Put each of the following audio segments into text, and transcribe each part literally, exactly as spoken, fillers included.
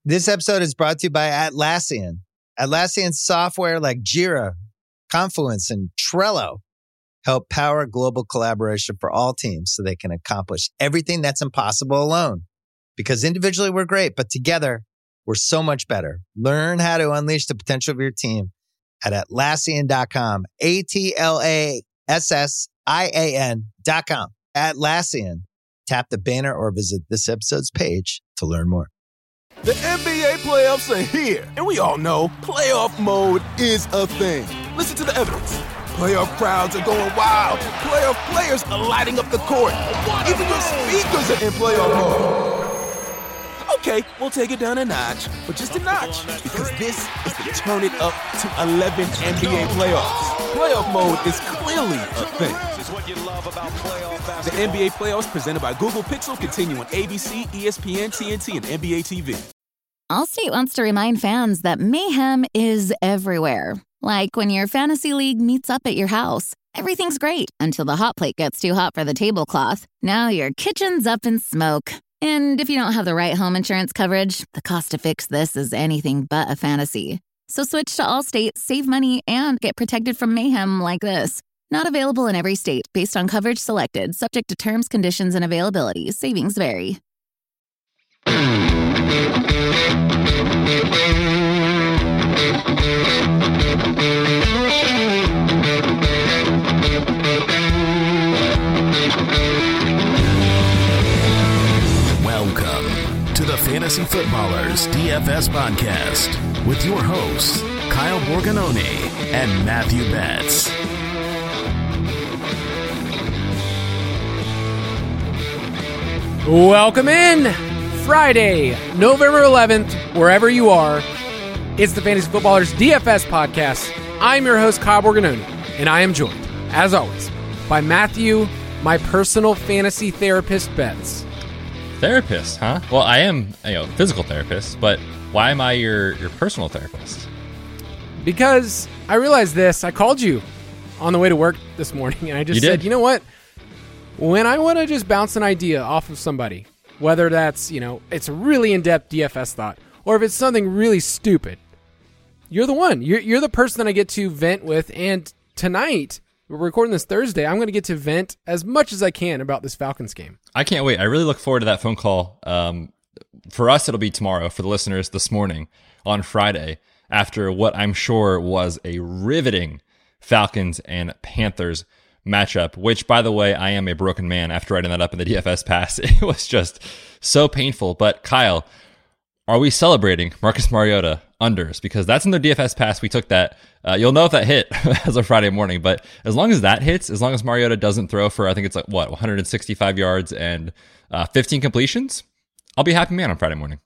This episode is brought to you by Atlassian. Atlassian software like Jira, Confluence, and Trello help power global collaboration for all teams so they can accomplish everything that's impossible alone. Because individually we're great, but together we're so much better. Learn how to unleash the potential of your team at Atlassian dot com. A T L A S S I A N dot com. Atlassian. Tap the banner or visit this episode's page to learn more. The N B A playoffs are here, and we all know playoff mode is a thing. Listen to the evidence. Playoff crowds are going wild. Playoff players are lighting up the court. Even your speakers are in playoff mode. Okay, we'll take it down a notch, but just a notch, because this is the turn it up to eleven N B A playoffs. Playoff mode is clearly a thing. The N B A playoffs presented by Google Pixel continue on A B C, E S P N, T N T, and N B A T V. Allstate wants to remind fans that mayhem is everywhere. Like when your fantasy league meets up at your house. Everything's great until the hot plate gets too hot for the tablecloth. Now your kitchen's up in smoke. And if you don't have the right home insurance coverage, the cost to fix this is anything but a fantasy. So switch to Allstate, save money, and get protected from mayhem like this. Not available in every state based on coverage selected, subject to terms, conditions, and availability. Savings vary. Welcome to the Fantasy Footballers D F S Podcast with your hosts, Kyle Borgononi and Matthew Betts. Welcome in, Friday, November eleventh, wherever you are. It's the Fantasy Footballers D F S Podcast. I'm your host, Kyle Borgononi, and I am joined, as always, by Matthew, my personal fantasy therapist, Betts. Therapist, huh? Well, I am, you know, physical therapist, but why am I your, your personal therapist? Because I realized this. I called you on the way to work this morning, and I just you said, did? you know what? When I want to just bounce an idea off of somebody, whether that's, you know, it's a really in-depth D F S thought, or if it's something really stupid, you're the one. You're, you're the person that I get to vent with, and tonight, we're recording this Thursday, I'm going to get to vent as much as I can about this Falcons game. I can't wait. I really look forward to that phone call. Um, for us, it'll be tomorrow. For the listeners, this morning on Friday, after what I'm sure was a riveting Falcons and Panthers matchup, which, by the way, I am a broken man after writing that up in the D F S pass. It was just so painful. But Kyle, are we celebrating Marcus Mariota unders? Because that's in the D F S pass. We took that. Uh, you'll know if that hit as of Friday morning. But as long as that hits, as long as Mariota doesn't throw for, I think it's like, what, one hundred sixty-five yards and uh, fifteen completions, I'll be a happy man on Friday morning.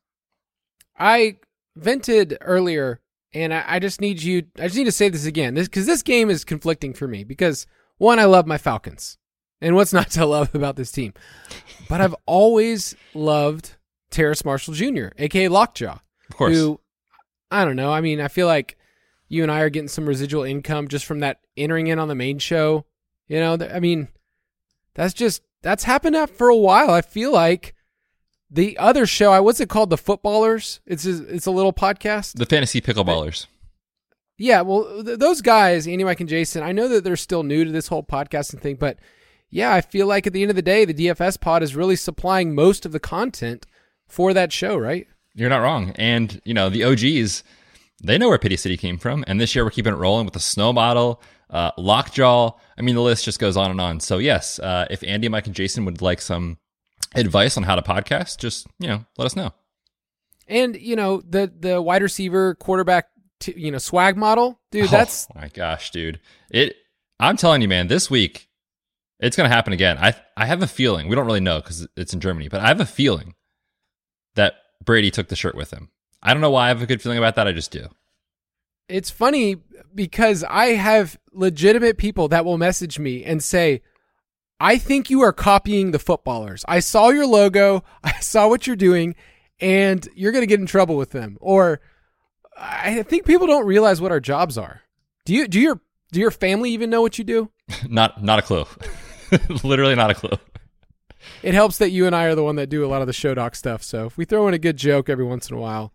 I vented earlier, and I, I just need you, I just need to say this again, this because this game is conflicting for me. Because, one, I love my Falcons. And what's not to love about this team? But I've always loved Terrace Marshall Junior, a k a. Lockjaw. Of course. Who, I don't know, I mean, I feel like you and I are getting some residual income just from that entering in on the main show. You know, th- I mean, that's just, that's happened for a while. I feel like the other show, I what's it called? The Footballers? It's a, it's a little podcast. The Fantasy Pickleballers. Yeah, well, th- those guys, Andy, Mike, and Jason, I know that they're still new to this whole podcasting thing, but yeah, I feel like at the end of the day, the D F S pod is really supplying most of the content for that show, right? You're not wrong. And, you know, the O Gs, they know where Pity City came from. And this year we're keeping it rolling with the Snow Model, uh, Lockjaw. I mean, the list just goes on and on. So, yes, uh, if Andy, Mike, and Jason would like some advice on how to podcast, just, you know, let us know. And, you know, the the wide receiver, quarterback, t- you know, swag model, dude, that's... Oh, my gosh, dude. It. I'm telling you, man, this week, it's going to happen again. I I have a feeling, we don't really know because it's in Germany, but I have a feeling that Brady took the shirt with him. I don't know why I have a good feeling about that. I just do. It's funny because I have legitimate people that will message me and say, I think you are copying the Footballers. I saw your logo. I saw what you're doing, and you're going to get in trouble with them. Or I think people don't realize what our jobs are. Do you, do your, do your family even know what you do? not, not a clue. Literally not a clue. It helps that you and I are the one that do a lot of the show doc stuff. So if we throw in a good joke every once in a while,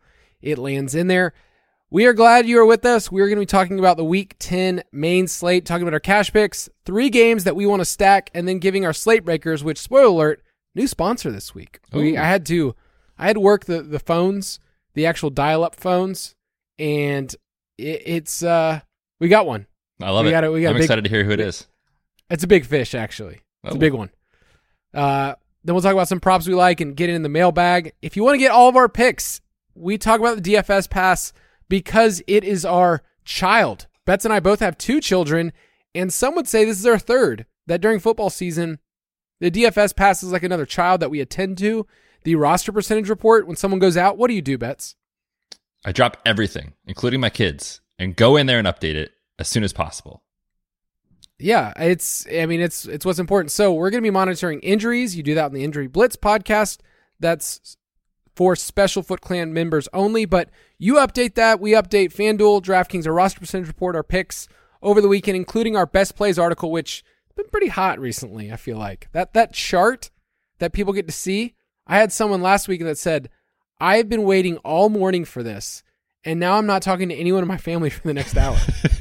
it lands in there. We are glad you are with us. We're going to be talking about the Week ten main slate, talking about our cash picks, three games that we want to stack, and then giving our slate breakers, which, spoiler alert, new sponsor this week. We, I had to I had to work the, the phones, the actual dial-up phones, and it, it's uh we got one. I love we it. Got a, we got I'm a big, excited to hear who it is. It's a big fish, actually. It's oh. a big one. Uh, then we'll talk about some props we like and get in the mailbag. If you want to get all of our picks, we talk about the D F S Pass because it is our child. Betts and I both have two children, and some would say this is our third, that during football season, the D F S Pass is like another child that we attend to. The roster percentage report, when someone goes out, what do you do, Betts? I drop everything, including my kids, and go in there and update it as soon as possible. Yeah, it's, I mean, it's it's what's important. So we're going to be monitoring injuries. You do that on the Injury Blitz podcast. That's for Special Foot Clan members only, but you update that. We update FanDuel, DraftKings, our roster percentage report, our picks over the weekend, including our best plays article, which has been pretty hot recently, I feel like. That that chart that people get to see, I had someone last week that said, I've been waiting all morning for this, and now I'm not talking to anyone in my family for the next hour.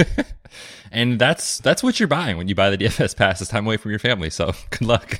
And that's that's what you're buying when you buy the D F S Pass. It's time away from your family, so good luck.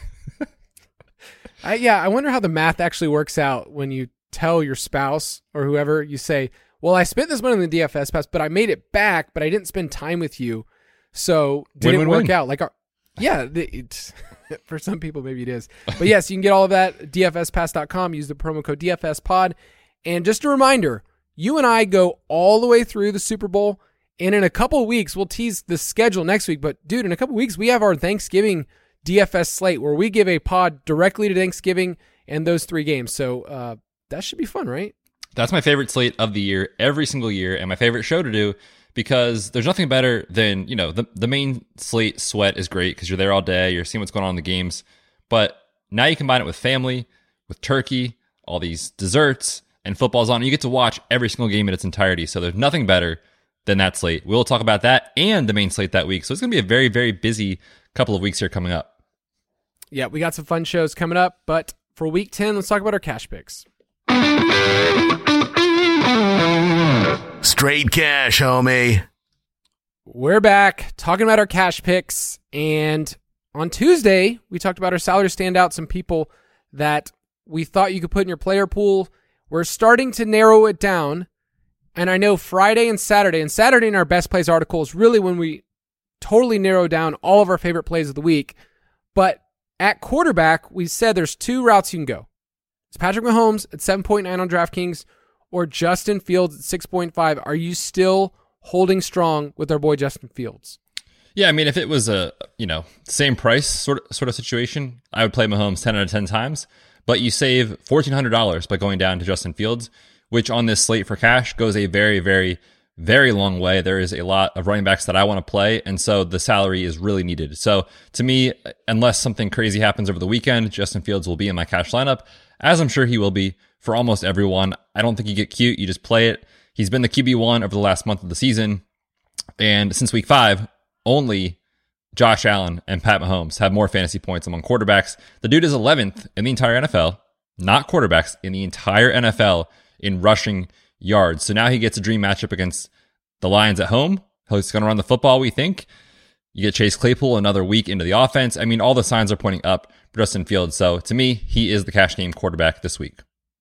I, yeah, I wonder how the math actually works out when you tell your spouse or whoever, you say, well, I spent this money on the D F S Pass, but I made it back, but I didn't spend time with you, so did win, it win, work win. out? Like, our, yeah, it's, for some people, maybe it is. But yes, you can get all of that at D F S pass dot com. Use the promo code D F S pod. And just a reminder, you and I go all the way through the Super Bowl, and in a couple of weeks, we'll tease the schedule next week, but dude, in a couple of weeks, we have our Thanksgiving D F S slate where we give a pod directly to Thanksgiving and those three games. So uh, that should be fun, right? That's my favorite slate of the year, every single year, and my favorite show to do, because there's nothing better than, you know, the, the main slate sweat is great because you're there all day, you're seeing what's going on in the games, but now you combine it with family, with turkey, all these desserts, and football's on, and you get to watch every single game in its entirety. So there's nothing better than that slate. We'll talk about that and the main slate that week. So it's going to be a very, very busy couple of weeks here coming up. Yeah, we got some fun shows coming up, but for week ten, let's talk about our cash picks. Straight cash, homie. We're back talking about our cash picks, and on Tuesday, we talked about our salary standout, some people that we thought you could put in your player pool. We're starting to narrow it down, and I know Friday and Saturday, and Saturday in our best plays article is really when we totally narrow down all of our favorite plays of the week, but at quarterback, we said there's two routes you can go. It's Patrick Mahomes at seven point nine on DraftKings or Justin Fields at six point five. Are you still holding strong with our boy Justin Fields? Yeah, I mean, if it was a, you know, same price sort of, sort of situation, I would play Mahomes ten out of ten times, but you save fourteen hundred dollars by going down to Justin Fields, which on this slate for cash goes a very, very, very long way. There is a lot of running backs that I want to play, and so the salary is really needed. So to me, unless something crazy happens over the weekend, Justin Fields will be in my cash lineup, as I'm sure he will be for almost everyone. I don't think you get cute. You just play it. He's been the Q B one over the last month of the season, and since week five, only Josh Allen and Pat Mahomes have more fantasy points among quarterbacks. The dude is eleventh in the entire N F L, not quarterbacks, in the entire N F L in rushing yards. So now he gets a dream matchup against the Lions at home. He's going to run the football, we think. You get Chase Claypool another week into the offense. I mean, all the signs are pointing up for Justin Fields. So to me, he is the cash game quarterback this week.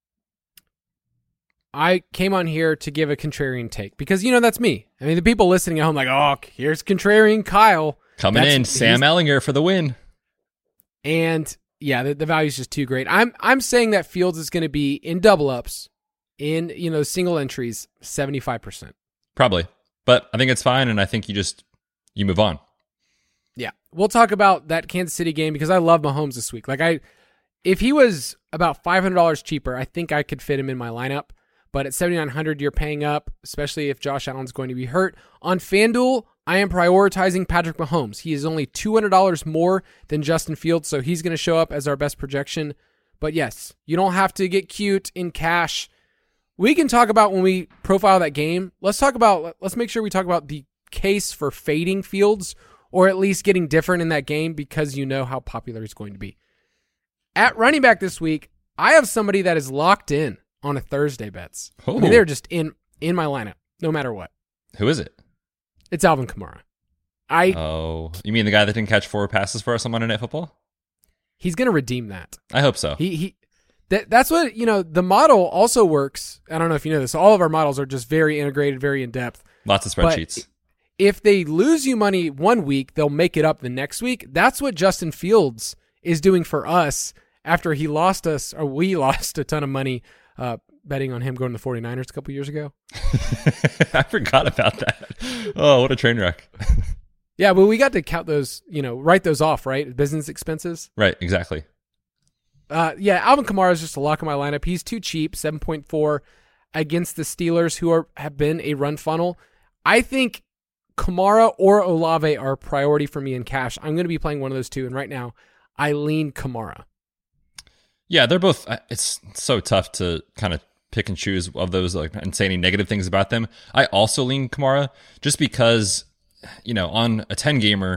I came on here to give a contrarian take because, you know, that's me. I mean, the people listening at home like, oh, here's contrarian Kyle. Coming that's, in, Sam Ehlinger for the win. And yeah, the, the value is just too great. I'm I'm saying that Fields is going to be in double ups, in, you know, single entries, seventy-five percent. Probably. But I think it's fine, and I think you just, you move on. Yeah. We'll talk about that Kansas City game because I love Mahomes this week. Like, I, if he was about five hundred dollars cheaper, I think I could fit him in my lineup. But at seventy-nine hundred dollars, you're paying up, especially if Josh Allen's going to be hurt. On FanDuel, I am prioritizing Patrick Mahomes. He is only two hundred dollars more than Justin Fields, so he's going to show up as our best projection. But yes, you don't have to get cute in cash. We can talk about when we profile that game. Let's talk about, let's make sure we talk about the case for fading Fields, or at least getting different in that game because you know how popular he's going to be. At running back this week, I have somebody that is locked in on a Thursday bets. Oh. I mean, they're just in, in my lineup, no matter what. Who is it? It's Alvin Kamara. I Oh, you mean the guy that didn't catch four passes for us on Monday Night Football? He's going to redeem that. I hope so. He he. That, that's what, you know, the model also works. I don't know if you know this. All of our models are just very integrated, very in-depth. Lots of spreadsheets. But if they lose you money one week, they'll make it up the next week. That's what Justin Fields is doing for us after he lost us, or we lost a ton of money uh, betting on him going to the 49ers a couple years ago. I forgot about that. Oh, what a train wreck. Yeah, but we got to count those, you know, write those off, right? Business expenses. Right, exactly. Uh, yeah, Alvin Kamara is just a lock in my lineup. He's too cheap, seven point four against the Steelers, who are have been a run funnel. I think Kamara or Olave are a priority for me in cash. I'm going to be playing one of those two, and right now, I lean Kamara. Yeah, they're both. It's so tough to kind of pick and choose of those, like, and say any negative things about them. I also lean Kamara just because, you know, on a ten gamer,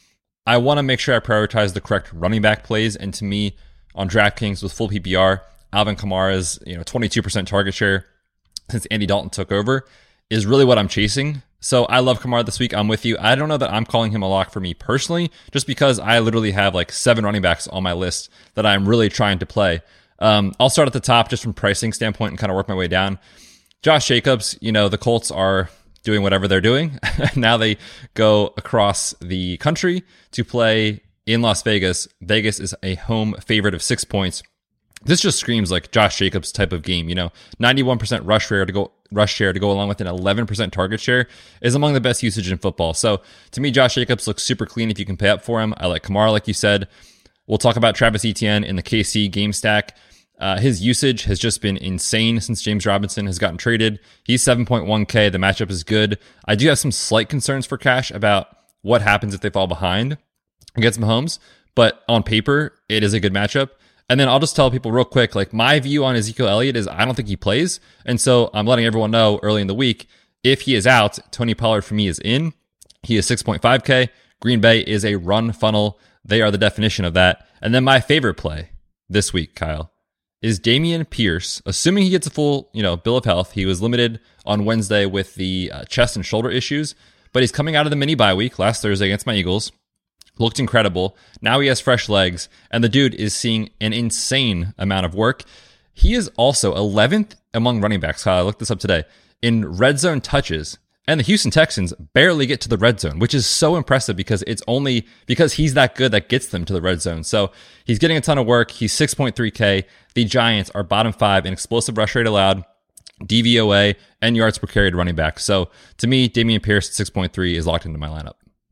I want to make sure I prioritize the correct running back plays, and to me, on DraftKings with full P P R, Alvin Kamara's, you know, twenty-two percent target share since Andy Dalton took over is really what I'm chasing. So I love Kamara this week. I'm with you. I don't know that I'm calling him a lock for me personally, just because I literally have like seven running backs on my list that I'm really trying to play. Um, I'll start at the top just from pricing standpoint and kind of work my way down. Josh Jacobs, you know, the Colts are doing whatever they're doing. Now they go across the country to play in Las Vegas. Vegas is a home favorite of six points. This just screams like Josh Jacobs type of game. You know, ninety-one percent rush share to go rush share to go along with an eleven percent target share is among the best usage in football. So to me, Josh Jacobs looks super clean if you can pay up for him. I like Kamara, like you said. We'll talk about Travis Etienne in the K C game stack. Uh, his usage has just been insane since James Robinson has gotten traded. He's seven point one K. The matchup is good. I do have some slight concerns for cash about what happens if they fall behind against Mahomes, but on paper, it is a good matchup. And then I'll just tell people real quick, like, my view on Ezekiel Elliott is I don't think he plays. And so I'm letting everyone know early in the week, if he is out, Tony Pollard for me is in. He is six point five K. Green Bay is a run funnel. They are the definition of that. And then my favorite play this week, Kyle, is Dameon Pierce, assuming he gets a full, you know, bill of health. He was limited on Wednesday with the uh, chest and shoulder issues, but he's coming out of the mini bye week last Thursday against my Eagles. Looked incredible. Now he has fresh legs, and the dude is seeing an insane amount of work. He is also eleventh among running backs. Kyle, I looked this up today, in red zone touches. And the Houston Texans barely get to the red zone, which is so impressive because it's only because he's that good that gets them to the red zone. So he's getting a ton of work. He's six point three K. The Giants are bottom five in explosive rush rate allowed, D V O A, and yards per carried running back. So to me, Dameon Pierce at six point three is locked into my lineup.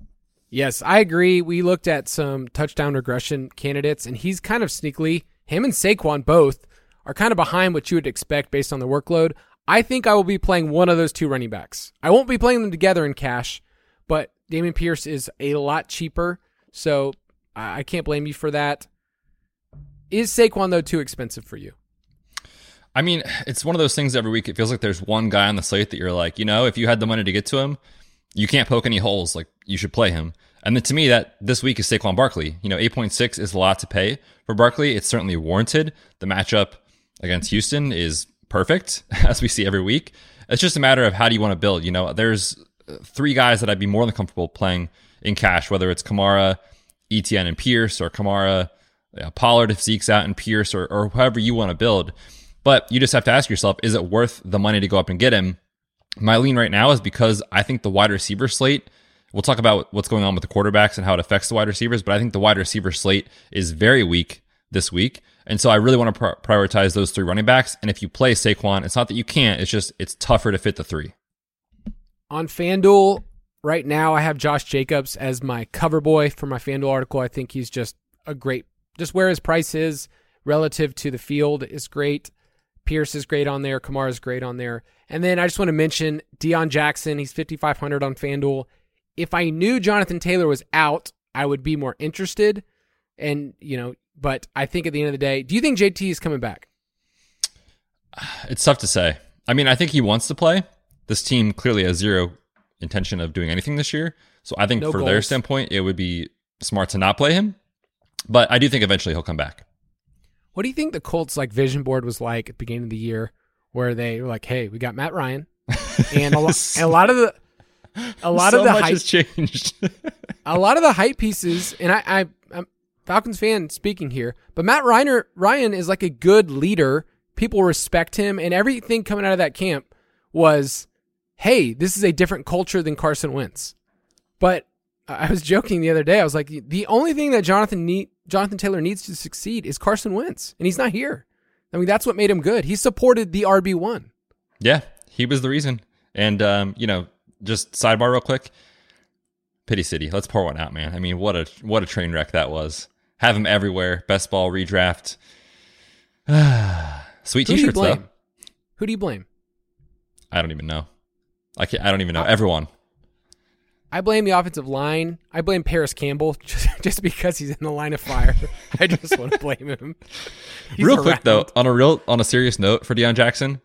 Yes, I agree. We looked at some touchdown regression candidates, and he's kind of sneakily, him and Saquon both are kind of behind what you would expect based on the workload. I think I will be playing one of those two running backs. I won't be playing them together in cash, but Dameon Pierce is a lot cheaper, so I can't blame you for that. Is Saquon, though, too expensive for you? I mean, it's one of those things every week. It feels like there's one guy on the slate that you're like, you know, if you had the money to get to him, you can't poke any holes. Like, you should play him. And then to me, that this week is Saquon Barkley. You know, eight point six is a lot to pay for Barkley. It's certainly warranted. The matchup against Houston is perfect, as we see every week. It's just a matter of how do you want to build. You know, there's three guys that I'd be more than comfortable playing in cash, whether it's Kamara, Etienne, and Pierce, or Kamara, you know, Pollard if Zeke's out, and Pierce, or, or whoever you want to build. But you just have to ask yourself, is it worth the money to go up and get him? My lean right now is because I think the wide receiver slate, we'll talk about what's going on with the quarterbacks and how it affects the wide receivers, but I think the wide receiver slate is very weak this week. And so I really want to pr- prioritize those three running backs. And if you play Saquon, it's not that you can't, it's just, it's tougher to fit the three. On FanDuel, right now I have Josh Jacobs as my cover boy for my FanDuel article. I think he's just a great, just where his price is relative to the field is great. Pierce is great on there. Kamara is great on there. And then I just want to mention Deion Jackson. He's fifty-five hundred on FanDuel. If I knew Jonathan Taylor was out, I would be more interested. And, you know, but I think at the end of the day, do you think J T is coming back? It's tough to say. I mean, I think he wants to play. This team clearly has zero intention of doing anything this year. So I think No for goals. their standpoint, it would be smart to not play him. But I do think eventually he'll come back. What do you think the Colts like vision board was like at the beginning of the year, where they were like, "Hey, we got Matt Ryan," and a, lo- and a lot of the, a lot so of the much hype, has changed. a lot of the hype pieces, and I, I, I'm Falcons fan speaking here, but Matt Ryan, Ryan is like a good leader. People respect him, and everything coming out of that camp was, "Hey, this is a different culture than Carson Wentz." But I was joking the other day. I was like, the only thing that Jonathan need, Jonathan Taylor needs to succeed is Carson Wentz, and he's not here. I mean, that's what made him good. He supported the R B one. Yeah, he was the reason. And, um, you know, just sidebar real quick. Pity City. Let's pour one out, man. I mean, what a what a train wreck that was. Have him everywhere. Best ball redraft. Sweet Who t-shirts, do you blame? though. Who do you blame? I don't even know. I can't, I don't even know. Everyone. I blame the offensive line. I blame Paris Campbell just, just because he's in the line of fire. I just want to blame him. He's real around. quick though, on a real on a serious note for Deion Jackson,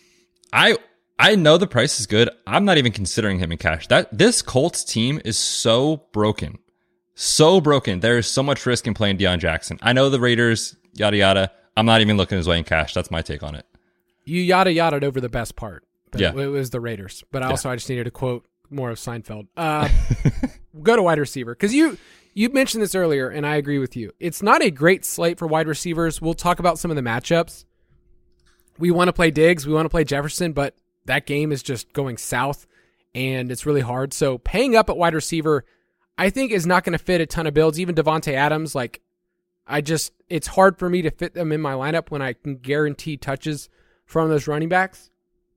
I I know the price is good. I'm not even considering him in cash. That this Colts team is so broken. So broken. There is so much risk in playing Deion Jackson. I know the Raiders, yada yada. I'm not even looking his way in cash. That's my take on it. You yada yada'd over the best part. But Yeah. It was the Raiders. But Yeah. also I just needed to quote more of Seinfeld. Uh, go to wide receiver. Because you, you mentioned this earlier, and I agree with you. It's not a great slate for wide receivers. We'll talk about some of the matchups. We want to play Diggs. We want to play Jefferson, but that game is just going south, and it's really hard. So paying up at wide receiver, I think, is not going to fit a ton of builds. Even Devontae Adams, like, I just, it's hard for me to fit them in my lineup when I can guarantee touches from those running backs.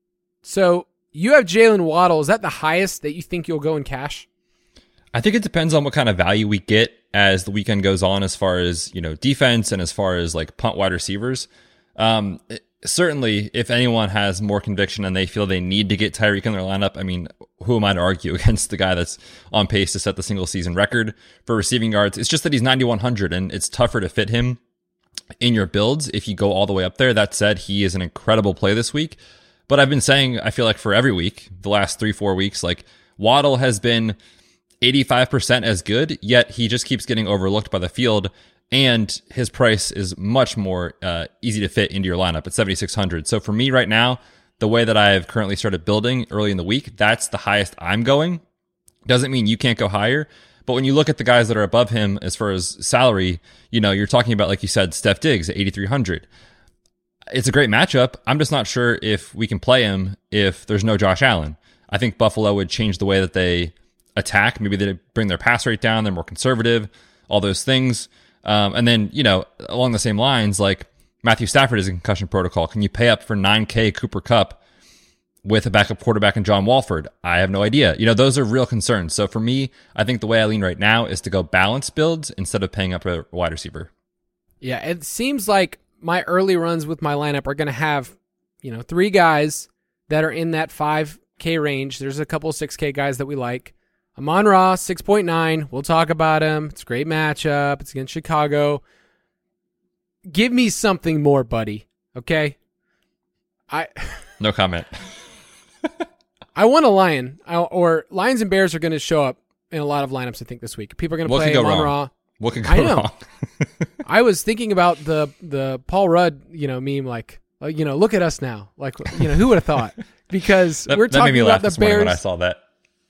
So you have Jalen Waddle. Is that the highest that you think you'll go in cash? I think it depends on what kind of value we get as the weekend goes on, as far as, you know, defense and as far as like punt wide receivers. Um, it, certainly, if anyone has more conviction and they feel they need to get Tyreek in their lineup, I mean, who am I to argue against the guy that's on pace to set the single season record for receiving yards? It's just that he's ninety-one hundred and it's tougher to fit him in your builds if you go all the way up there. That said, he is an incredible play this week. But I've been saying, I feel like for every week, the last three, four weeks, like Waddle has been eighty-five percent as good, yet he just keeps getting overlooked by the field, and his price is much more uh, easy to fit into your lineup at seventy-six hundred. So for me right now, the way that I've currently started building early in the week, that's the highest I'm going. Doesn't mean you can't go higher, but when you look at the guys that are above him as far as salary, you know, you're talking about, like you said, Steph Diggs at eighty-three hundred. It's a great matchup. I'm just not sure if we can play him if there's no Josh Allen. I think Buffalo would change the way that they attack. Maybe they bring their pass rate down. They're more conservative, all those things. Um, and then, you know, along the same lines, like Matthew Stafford is in concussion protocol. Can you pay up for nine K Cooper Kupp with a backup quarterback in John Walford? I have no idea. You know, those are real concerns. So for me, I think the way I lean right now is to go balanced builds instead of paying up a wide receiver. Yeah, it seems like my early runs with my lineup are going to have, you know, three guys that are in that five K range. There's a couple six K guys that we like. Amon-Ra, six point nine. We'll talk about him. It's a great matchup. It's against Chicago. Give me something more, buddy. Okay? I No comment. I want a Lion. I, or Lions and Bears are going to show up in a lot of lineups, I think, this week. People are going to What play could go Amon-Ra. wrong? What could go I know. wrong? I was thinking about the the Paul Rudd, you know, meme, like, like, you know, look at us now. Like, you know, who would have thought? Because that, we're that made talking me about laugh the this morning Bears. when I saw that.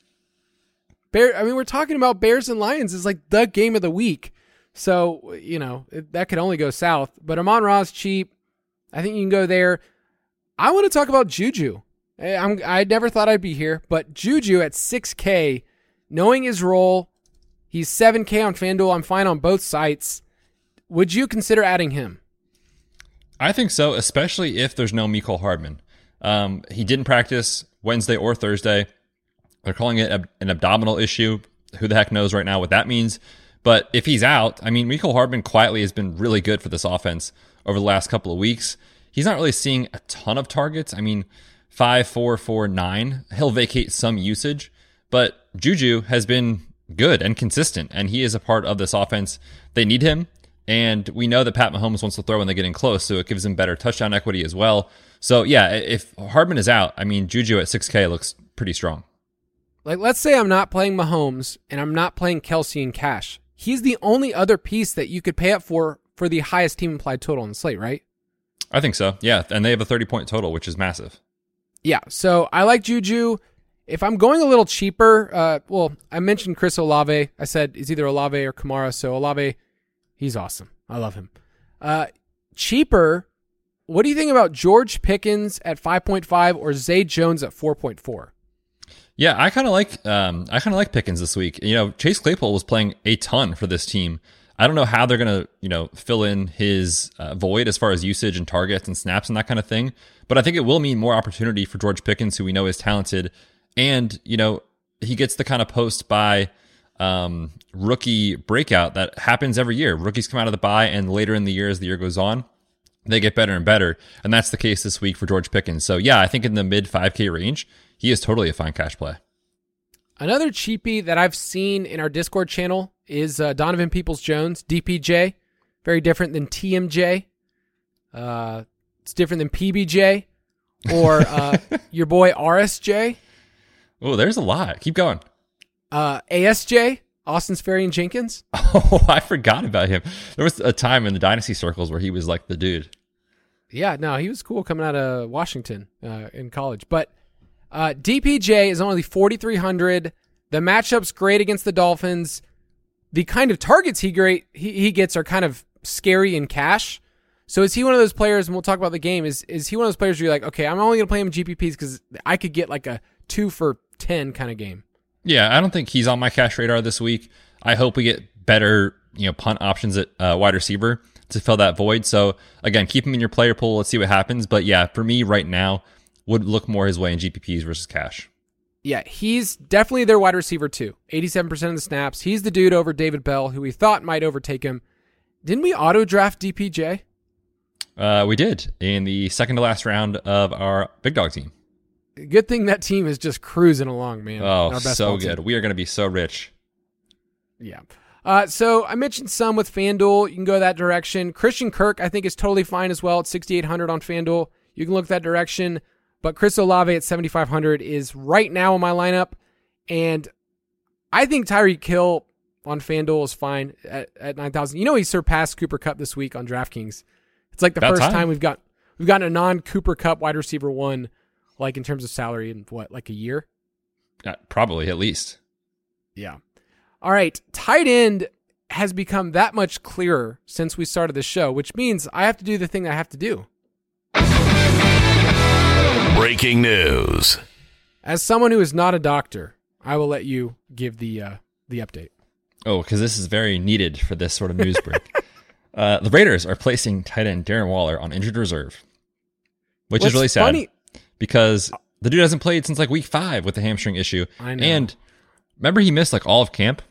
Bear, I mean, we're talking about Bears and Lions is like the game of the week. So, you know, it, that could only go south. But Amon-Ra's cheap. I think you can go there. I want to talk about Juju. I'm, I never thought I'd be here, but Juju at six K, knowing his role, he's seven K on FanDuel. I'm fine on both sites. Would you consider adding him? I think so, especially if there's no Mecole Hardman. Um, he didn't practice Wednesday or Thursday. They're calling it ab- an abdominal issue. Who the heck knows right now what that means? But if he's out, I mean, Mecole Hardman quietly has been really good for this offense over the last couple of weeks. He's not really seeing a ton of targets. I mean, five, four, four, nine. He'll vacate some usage, but Juju has been good and consistent, and he is a part of this offense. They need him, and we know that Pat Mahomes wants to throw when they get in close, so it gives him better touchdown equity as well. So, yeah, if Hardman is out, I mean, Juju at six K looks pretty strong. Like, let's say I'm not playing Mahomes and I'm not playing Kelsey in cash. He's the only other piece that you could pay up for for the highest team implied total on the slate, right? I think so. Yeah, and they have a thirty-point total, which is massive. Yeah, so I like Juju. If I'm going a little cheaper, uh, well, I mentioned Chris Olave. I said it's either Olave or Kamara. So Olave, he's awesome. I love him. Uh, cheaper, what do you think about George Pickens at five point five or Zay Jones at four point four? Yeah, I kind of like um, I kind of like Pickens this week. You know, Chase Claypool was playing a ton for this team. I don't know how they're going to, you know, fill in his uh, void as far as usage and targets and snaps and that kind of thing. But I think it will mean more opportunity for George Pickens, who we know is talented. And, you know, he gets the kind of post by um, rookie breakout that happens every year. Rookies come out of the bye, and later in the year, as the year goes on, they get better and better. And that's the case this week for George Pickens. So, yeah, I think in the mid five K range, he is totally a fine cash play. Another cheapie that I've seen in our Discord channel is uh, Donovan Peoples-Jones, D P J. Very different than T M J. Uh, it's different than P B J or uh, your boy R S J. Oh, there's a lot. Keep going. Uh, A S J, Austin Seferian-Jenkins. Oh, I forgot about him. There was a time in the Dynasty circles where he was like the dude. Yeah, no, he was cool coming out of Washington uh, in college. But uh, D P J is only forty-three hundred. The matchup's great against the Dolphins. The kind of targets he great he, he gets are kind of scary in cash. So is he one of those players, and we'll talk about the game, is is he one of those players where you're like, okay, I'm only going to play him in G P Ps because I could get like a two for ten kind of game? Yeah, I don't think he's on my cash radar this week. I hope we get better, you know, punt options at uh, wide receiver to fill that void. So again, keep him in your player pool. Let's see what happens. But yeah, for me right now, would look more his way in G P Ps versus cash. Yeah, he's definitely their wide receiver too. eighty-seven percent of the snaps. He's the dude over David Bell, who we thought might overtake him. Didn't we auto draft D P J? Uh, we did in the second to last round of our big dog team. Good thing that team is just cruising along, man. Oh, so good. Team. We are going to be so rich. Yeah. Uh, so I mentioned some with FanDuel. You can go that direction. Christian Kirk, I think, is totally fine as well at sixty-eight hundred on FanDuel. You can look that direction. But Chris Olave at seventy-five hundred is right now in my lineup. And I think Tyreek Hill on FanDuel is fine at, at nine thousand. You know, he surpassed Cooper Kupp this week on DraftKings. It's like the About first time. time we've got we've gotten a non-Cooper Kupp wide receiver one, like in terms of salary, in what, like a year? Uh, probably, at least. Yeah. All right. Tight end has become that much clearer since we started the show, which means I have to do the thing I have to do. Breaking news. As someone who is not a doctor, I will let you give the uh, the update. Oh, because this is very needed for this sort of news break. uh, the Raiders are placing tight end Darren Waller on injured reserve, which What's is really sad funny, because the dude hasn't played since like week five with the hamstring issue. I know. And remember, he missed like all of camp,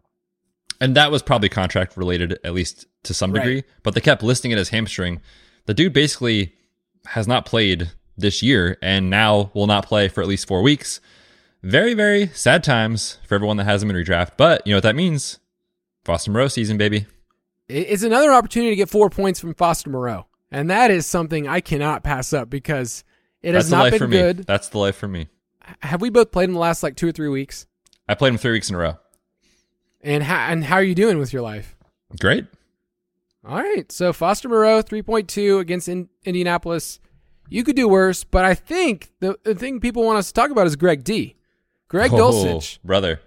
and that was probably contract related, at least to some degree. Right. But they kept listing it as hamstring. The dude basically has not played this year and now will not play for at least four weeks. Very, very sad times for everyone that has him in redraft. But you know what that means? Foster Moreau season, baby. It's another opportunity to get four points from Foster Moreau. And that is something I cannot pass up because it That's has the not life been for me. good. That's the life for me. Have we both played in the last like two or three weeks? I played him three weeks in a row. And how, and how are you doing with your life? Great. All right. So Foster Moreau, three point two against in, Indianapolis. You could do worse, but I think the, the thing people want us to talk about is Greg D. Greg Oh, Dulcich brother.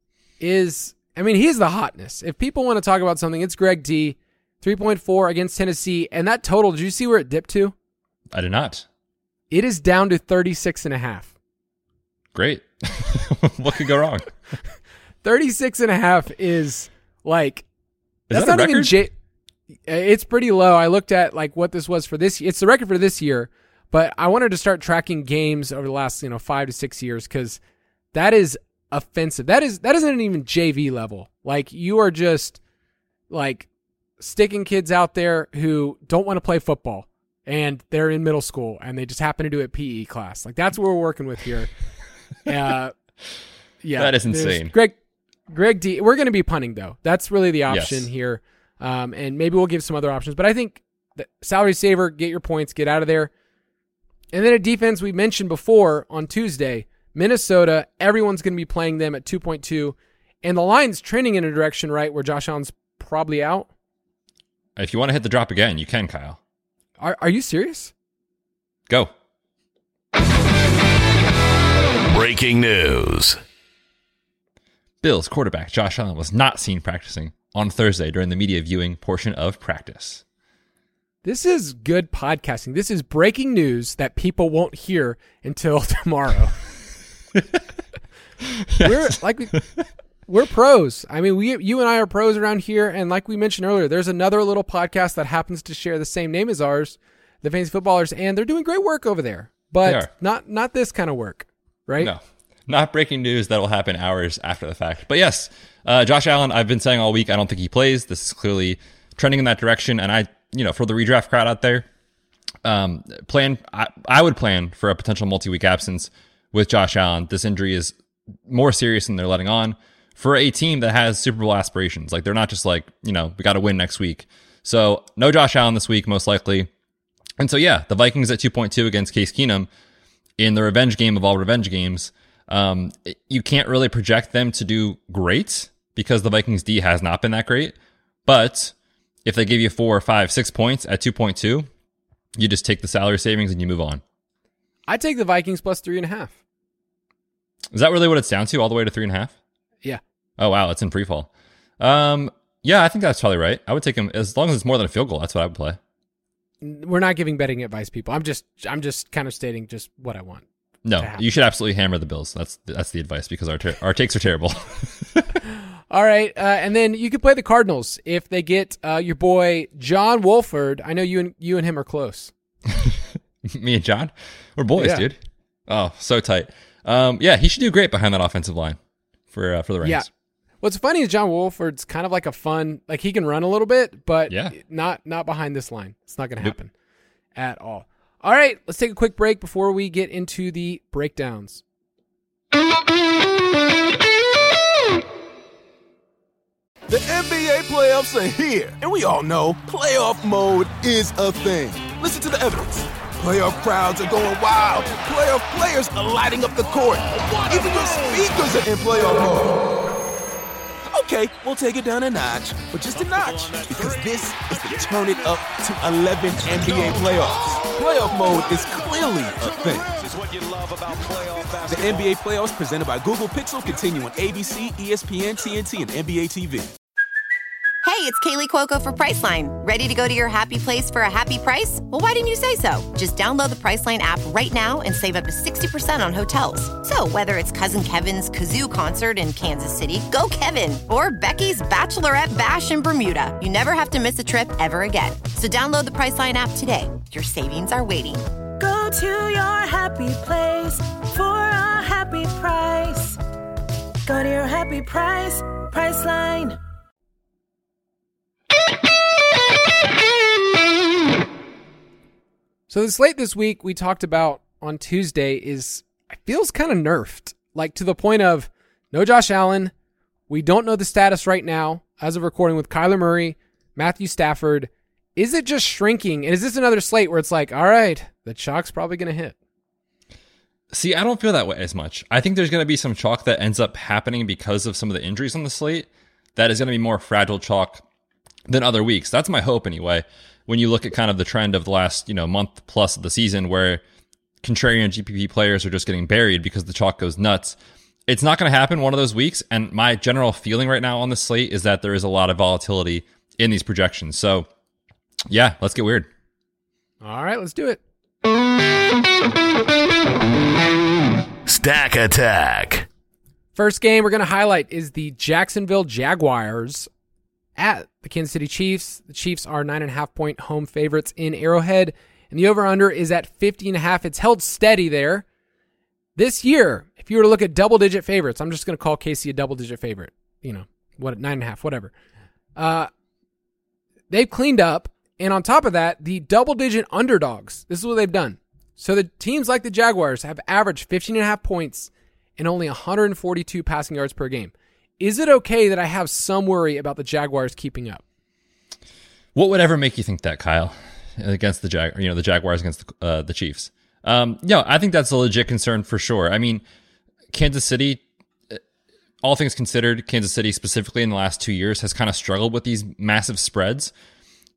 is, I mean, he's the hotness. If people want to talk about something, it's Greg D. three point four against Tennessee. And that total, did you see where it dipped to? I did not. It is down to thirty-six and a half. Great. What could go wrong? thirty-six and a half is like, Is that's that a not even record? J- it's pretty low. I looked at like what this was for this. It's the record for this year, but I wanted to start tracking games over the last, you know, five to six years because that is offensive. That is that isn't even J V level. Like you are just like sticking kids out there who don't want to play football and they're in middle school and they just happen to do a P E class. Like that's what we're working with here. uh, yeah, That is there's insane. Greg, Greg D. We're going to be punting though. That's really the option Yes. here. Um, and maybe we'll give some other options, but I think the salary saver, get your points, get out of there. And then a defense we mentioned before on Tuesday, Minnesota, everyone's going to be playing them at two point two, and the line's trending in a direction, right, where Josh Allen's probably out. If you want to hit the drop again, you can, Kyle. Are Are you serious? Go. Breaking news. Bills quarterback Josh Allen was not seen practicing on Thursday during the media viewing portion of practice. This is good podcasting. This is breaking news that people won't hear until tomorrow. We're like we, we're pros. I mean, we you and I are pros around here, and like we mentioned earlier, there's another little podcast that happens to share the same name as ours, the Fantasy Footballers, and they're doing great work over there. But not not this kind of work, right? No, not breaking news that will happen hours after the fact. But yes, uh, Josh Allen, I've been saying all week, I don't think he plays. This is clearly trending in that direction, and I. You know, for the redraft crowd out there, um, plan. I, I would plan for a potential multi-week absence with Josh Allen. This injury is more serious than they're letting on for a team that has Super Bowl aspirations. Like, they're not just like, you know, we got to win next week. So no Josh Allen this week, most likely. And so, yeah, the Vikings at two point two against Case Keenum in the revenge game of all revenge games. Um, you can't really project them to do great because the Vikings D has not been that great, but if they give you four or five, six points at two point two, you just take the salary savings and you move on. I take the Vikings plus three and a half. Is that really what it's down to, all the way to three and a half? Yeah. Oh, wow. It's in pre-fall. Um, yeah, I think that's probably right. I would take them as long as it's more than a field goal. That's what I would play. We're not giving betting advice, people. I'm just, I'm just kind of stating just what I want. No, you should absolutely hammer the Bills. That's that's the advice because our ter- our takes are terrible. All right, uh, and then you could play the Cardinals if they get uh, your boy John Wolford. I know you and you and him are close. Me and John, we're boys, yeah. dude. Oh, so tight. Um, yeah, he should do great behind that offensive line for uh, for the Rams. Yeah. What's funny is John Wolford's kind of like a fun, like he can run a little bit, but yeah. not not behind this line. It's not going to happen nope. at all. All right, let's take a quick break before we get into the breakdowns. The N B A playoffs are here, and we all know playoff mode is a thing. Listen to the evidence. Playoff crowds are going wild. Playoff players are lighting up the court. Even your speakers are in playoff mode. Okay, we'll take it down a notch, but just a notch, because this is the Turn It Up to eleven N B A playoffs. Playoff mode is clearly a thing. The N B A playoffs presented by Google Pixel continue on A B C, E S P N, T N T, and N B A T V. Hey, it's Kaylee Cuoco for Priceline. Ready to go to your happy place for a happy price? Well, why didn't you say so? Just download the Priceline app right now and save up to sixty percent on hotels. So whether it's Cousin Kevin's Kazoo Concert in Kansas City, go Kevin, or Becky's Bachelorette Bash in Bermuda, you never have to miss a trip ever again. So download the Priceline app today. Your savings are waiting. Go to your happy place for a happy price. Go to your happy price, Priceline. So the slate this week we talked about on Tuesday is, it feels kind of nerfed, like to the point of no Josh Allen. We don't know the status right now as of recording with Kyler Murray, Matthew Stafford. Is it just shrinking? And is this another slate where it's like, all right, the chalk's probably going to hit? See, I don't feel that way as much. I think there's going to be some chalk that ends up happening because of some of the injuries on the slate that is going to be more fragile chalk than other weeks. That's my hope anyway. When you look at kind of the trend of the last, you know, month plus of the season where contrarian G P P players are just getting buried because the chalk goes nuts. It's not going to happen one of those weeks. And my general feeling right now on the slate is that there is a lot of volatility in these projections. So yeah, let's get weird. All right, let's do it. Stack Attack. First game we're going to highlight is the Jacksonville Jaguars at the Kansas City Chiefs. The Chiefs are nine and a half point home favorites in Arrowhead, and the over-under is at fifty and a half. It's held steady there. This year, if you were to look at double-digit favorites, I'm just going to call K C a double-digit favorite. You know, what, nine and a half, whatever. Uh, they've cleaned up, and on top of that, the double-digit underdogs. This is what they've done. So the teams like the Jaguars have averaged fifteen and a half points and only one hundred forty-two passing yards per game. Is it okay that I have some worry about the Jaguars keeping up? What would ever make you think that, Kyle, against the Jag, you know, the Jaguars against the, uh, the Chiefs? Um, no, I think that's a legit concern for sure. I mean, Kansas City, all things considered, Kansas City specifically in the last two years has kind of struggled with these massive spreads.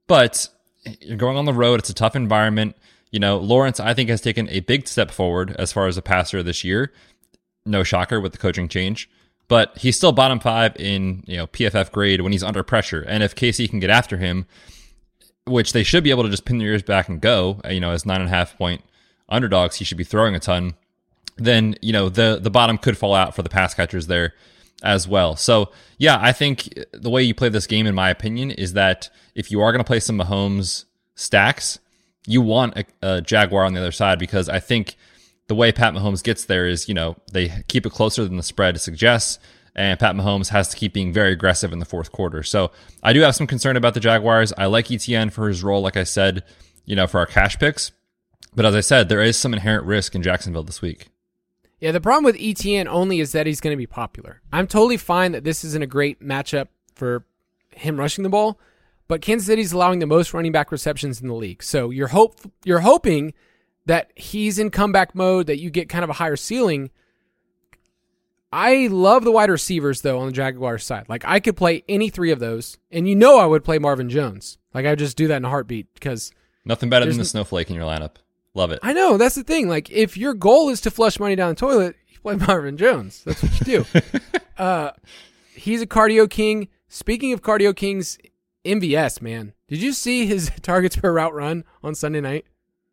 But you're going on the road. It's a tough environment. You know, Lawrence, I think, has taken a big step forward as far as a passer this year. No shocker with the coaching change. But he's still bottom five in, you know, P F F grade when he's under pressure. And if K C can get after him, which they should be able to just pin their ears back and go, you know, as nine and a half point underdogs, he should be throwing a ton. Then, you know, the, the bottom could fall out for the pass catchers there as well. So, yeah, I think the way you play this game, in my opinion, is that if you are going to play some Mahomes stacks, you want a, a Jaguar on the other side, because I think the way Pat Mahomes gets there is, you know, they keep it closer than the spread suggests, and Pat Mahomes has to keep being very aggressive in the fourth quarter. So I do have some concern about the Jaguars. I like E T N for his role, like I said, you know, for our cash picks. But as I said, there is some inherent risk in Jacksonville this week. Yeah, the problem with E T N only is that he's going to be popular. I'm totally fine that this isn't a great matchup for him rushing the ball, but Kansas City's allowing the most running back receptions in the league. So you're hope you're hoping that he's in comeback mode, that you get kind of a higher ceiling. I love the wide receivers, though, on the Jaguars side. Like, I could play any three of those, and you know I would play Marvin Jones. Like, I would just do that in a heartbeat, because nothing better than the snowflake in your lineup. Love it. I know, that's the thing. Like, if your goal is to flush money down the toilet, you play Marvin Jones. That's what you do. uh, he's a cardio king. Speaking of cardio kings, M V S, man. Did you see his targets per route run on Sunday night?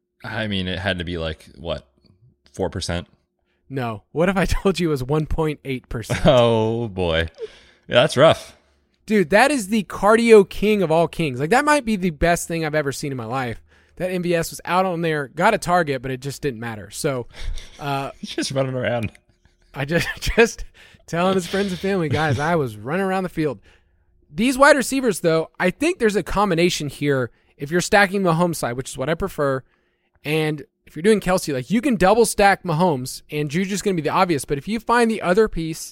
I mean, it had to be like, what, four percent? No. What if I told you it was one point eight percent? Oh, boy. Yeah, that's rough. Dude, that is the cardio king of all kings. Like, that might be the best thing I've ever seen in my life. That M V S was out on there, got a target, but it just didn't matter. So, uh, just running around. I just, just telling his friends and family, guys, I was running around the field. These wide receivers, though, I think there's a combination here. If you're stacking Mahomes side, which is what I prefer, and if you're doing Kelsey, like, you can double stack Mahomes, and Juju's going to be the obvious. But if you find the other piece,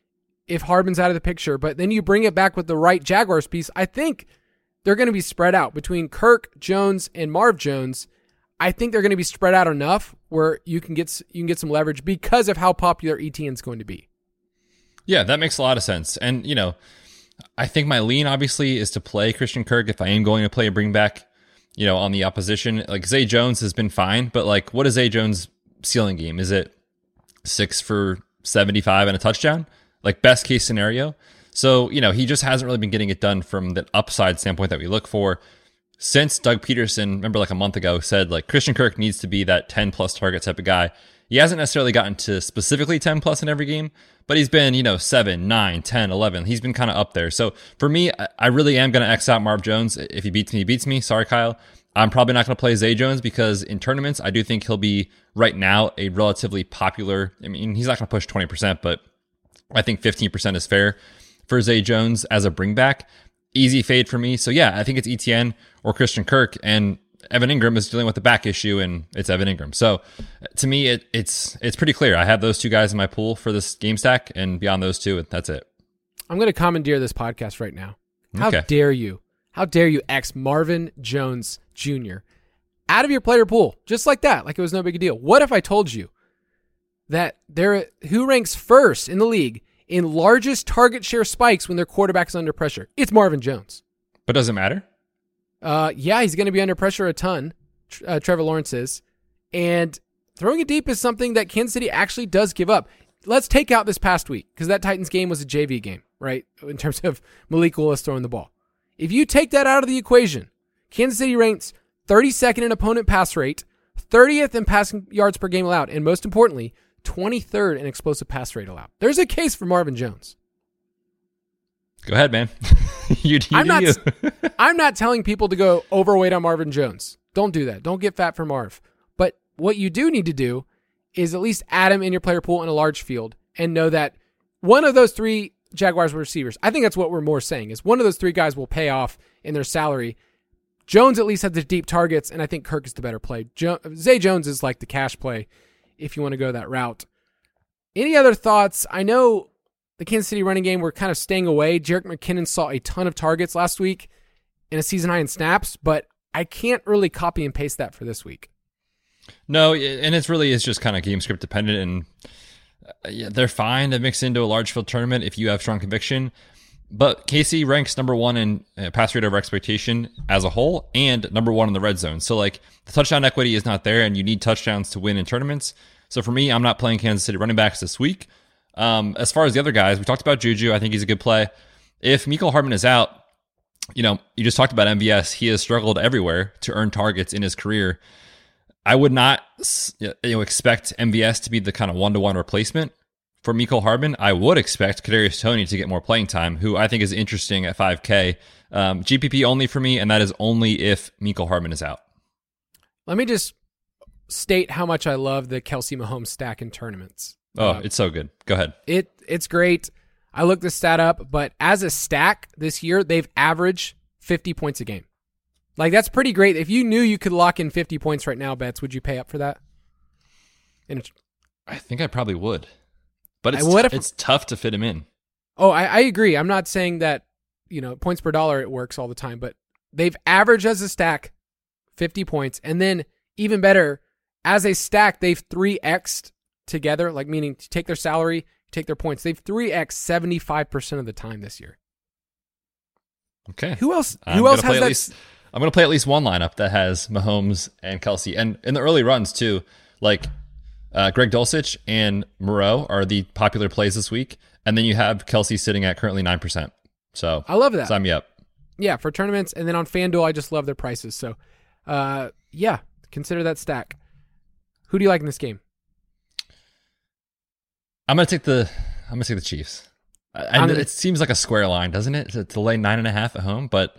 if Hardman's out of the picture, but then you bring it back with the right Jaguars piece, I think they're going to be spread out between Kirk, Jones, and Marv Jones. I think they're going to be spread out enough where you can get you can get some leverage because of how popular E T N is going to be. Yeah, that makes a lot of sense. And, you know, I think my lean, obviously, is to play Christian Kirk if I am going to play a bring back, you know, on the opposition. Like, Zay Jones has been fine, but, like, what is Zay Jones' ceiling game? Is it six for seventy-five and a touchdown? Like, best case scenario? So, you know, he just hasn't really been getting it done from the upside standpoint that we look for. Since Doug Peterson, remember like a month ago, said like Christian Kirk needs to be that ten plus target type of guy. He hasn't necessarily gotten to specifically ten plus in every game, but he's been, you know, seven, nine, ten, eleven. He's been kind of up there. So for me, I really am going to X out Marv Jones. If he beats me, he beats me. Sorry, Kyle. I'm probably not going to play Zay Jones because in tournaments, I do think he'll be right now a relatively popular. I mean, he's not going to push twenty percent, but I think fifteen percent is fair for Zay Jones as a bring back. Easy fade for me. So yeah, I think it's E T N or Christian Kirk, and Evan Ingram is dealing with the back issue, and it's Evan Ingram. So to me, it, it's it's pretty clear. I have those two guys in my pool for this game stack, and beyond those two, that's it. I'm going to commandeer this podcast right now. How Okay. dare you? How dare you X Marvin Jones Junior out of your player pool, just like that, like it was no big deal. What if I told you that there, who ranks first in the league in largest target share spikes when their quarterback is under pressure? It's Marvin Jones. But does it matter? Uh, yeah, he's going to be under pressure a ton. Uh, Trevor Lawrence is. And throwing it deep is something that Kansas City actually does give up. Let's take out this past week, because that Titans game was a J V game, right? In terms of Malik Willis throwing the ball. If you take that out of the equation, Kansas City ranks thirty-second in opponent pass rate, thirtieth in passing yards per game allowed, and most importantly, twenty-third in explosive pass rate allowed. There's a case for Marvin Jones. Go ahead, man. you, you I'm do not. you. I'm not telling people to go overweight on Marvin Jones. Don't do that. Don't get fat for Marv. But what you do need to do is at least add him in your player pool in a large field and know that one of those three Jaguars receivers, I think that's what we're more saying, is one of those three guys will pay off in their salary. Jones at least has the deep targets, and I think Kirk is the better play. Jo- Zay Jones is like the cash play if you want to go that route. Any other thoughts? I know the Kansas City running game, we're kind of staying away. Jerick McKinnon saw a ton of targets last week in a season high in snaps, but I can't really copy and paste that for this week. No, and it's really is just kind of game script dependent, and uh, yeah, they're fine to mix into a large field tournament if you have strong conviction. But K C ranks number one in uh, pass rate over expectation as a whole and number one in the red zone. So like the touchdown equity is not there and you need touchdowns to win in tournaments. So for me, I'm not playing Kansas City running backs this week. Um, as far as the other guys, we talked about Juju. I think he's a good play. If Mecole Hardman is out, you know, you just talked about M V S. He has struggled everywhere to earn targets in his career. I would not you know, expect M V S to be the kind of one-to-one replacement for Mecole Hardman. I would expect Kadarius Toney to get more playing time, who I think is interesting at five K. Um, G P P only for me, and that is only if Mecole Hardman is out. Let me just state how much I love the Kelsey Mahomes stack in tournaments. Oh, uh, it's so good. Go ahead. It It's great. I looked this stat up, but as a stack this year, they've averaged fifty points a game. Like, that's pretty great. If you knew you could lock in fifty points right now, Betts, would you pay up for that? And I think I probably would. But it's, what if, it's tough to fit him in. Oh, I, I agree. I'm not saying that, you know, points per dollar, it works all the time, but they've averaged as a stack fifty points. And then even better, as a stack, they've three X'd together, like meaning to take their salary, take their points. They've three X'd seventy-five percent of the time this year. Okay. Who else? I'm Who else has play that? At least, I'm going to play at least one lineup that has Mahomes and Kelsey. And in the early runs, too, like uh, Greg Dulcich and Moreau are the popular plays this week. And then you have Kelsey sitting at currently nine percent. So I love that. Sign me up. Yeah, for tournaments. And then on FanDuel, I just love their prices. So, uh, yeah, consider that stack. Who do you like in this game? I'm going to take the I'm going to take the Chiefs. I, I, it seems like a square line, doesn't it, to, to lay nine and a half at home? But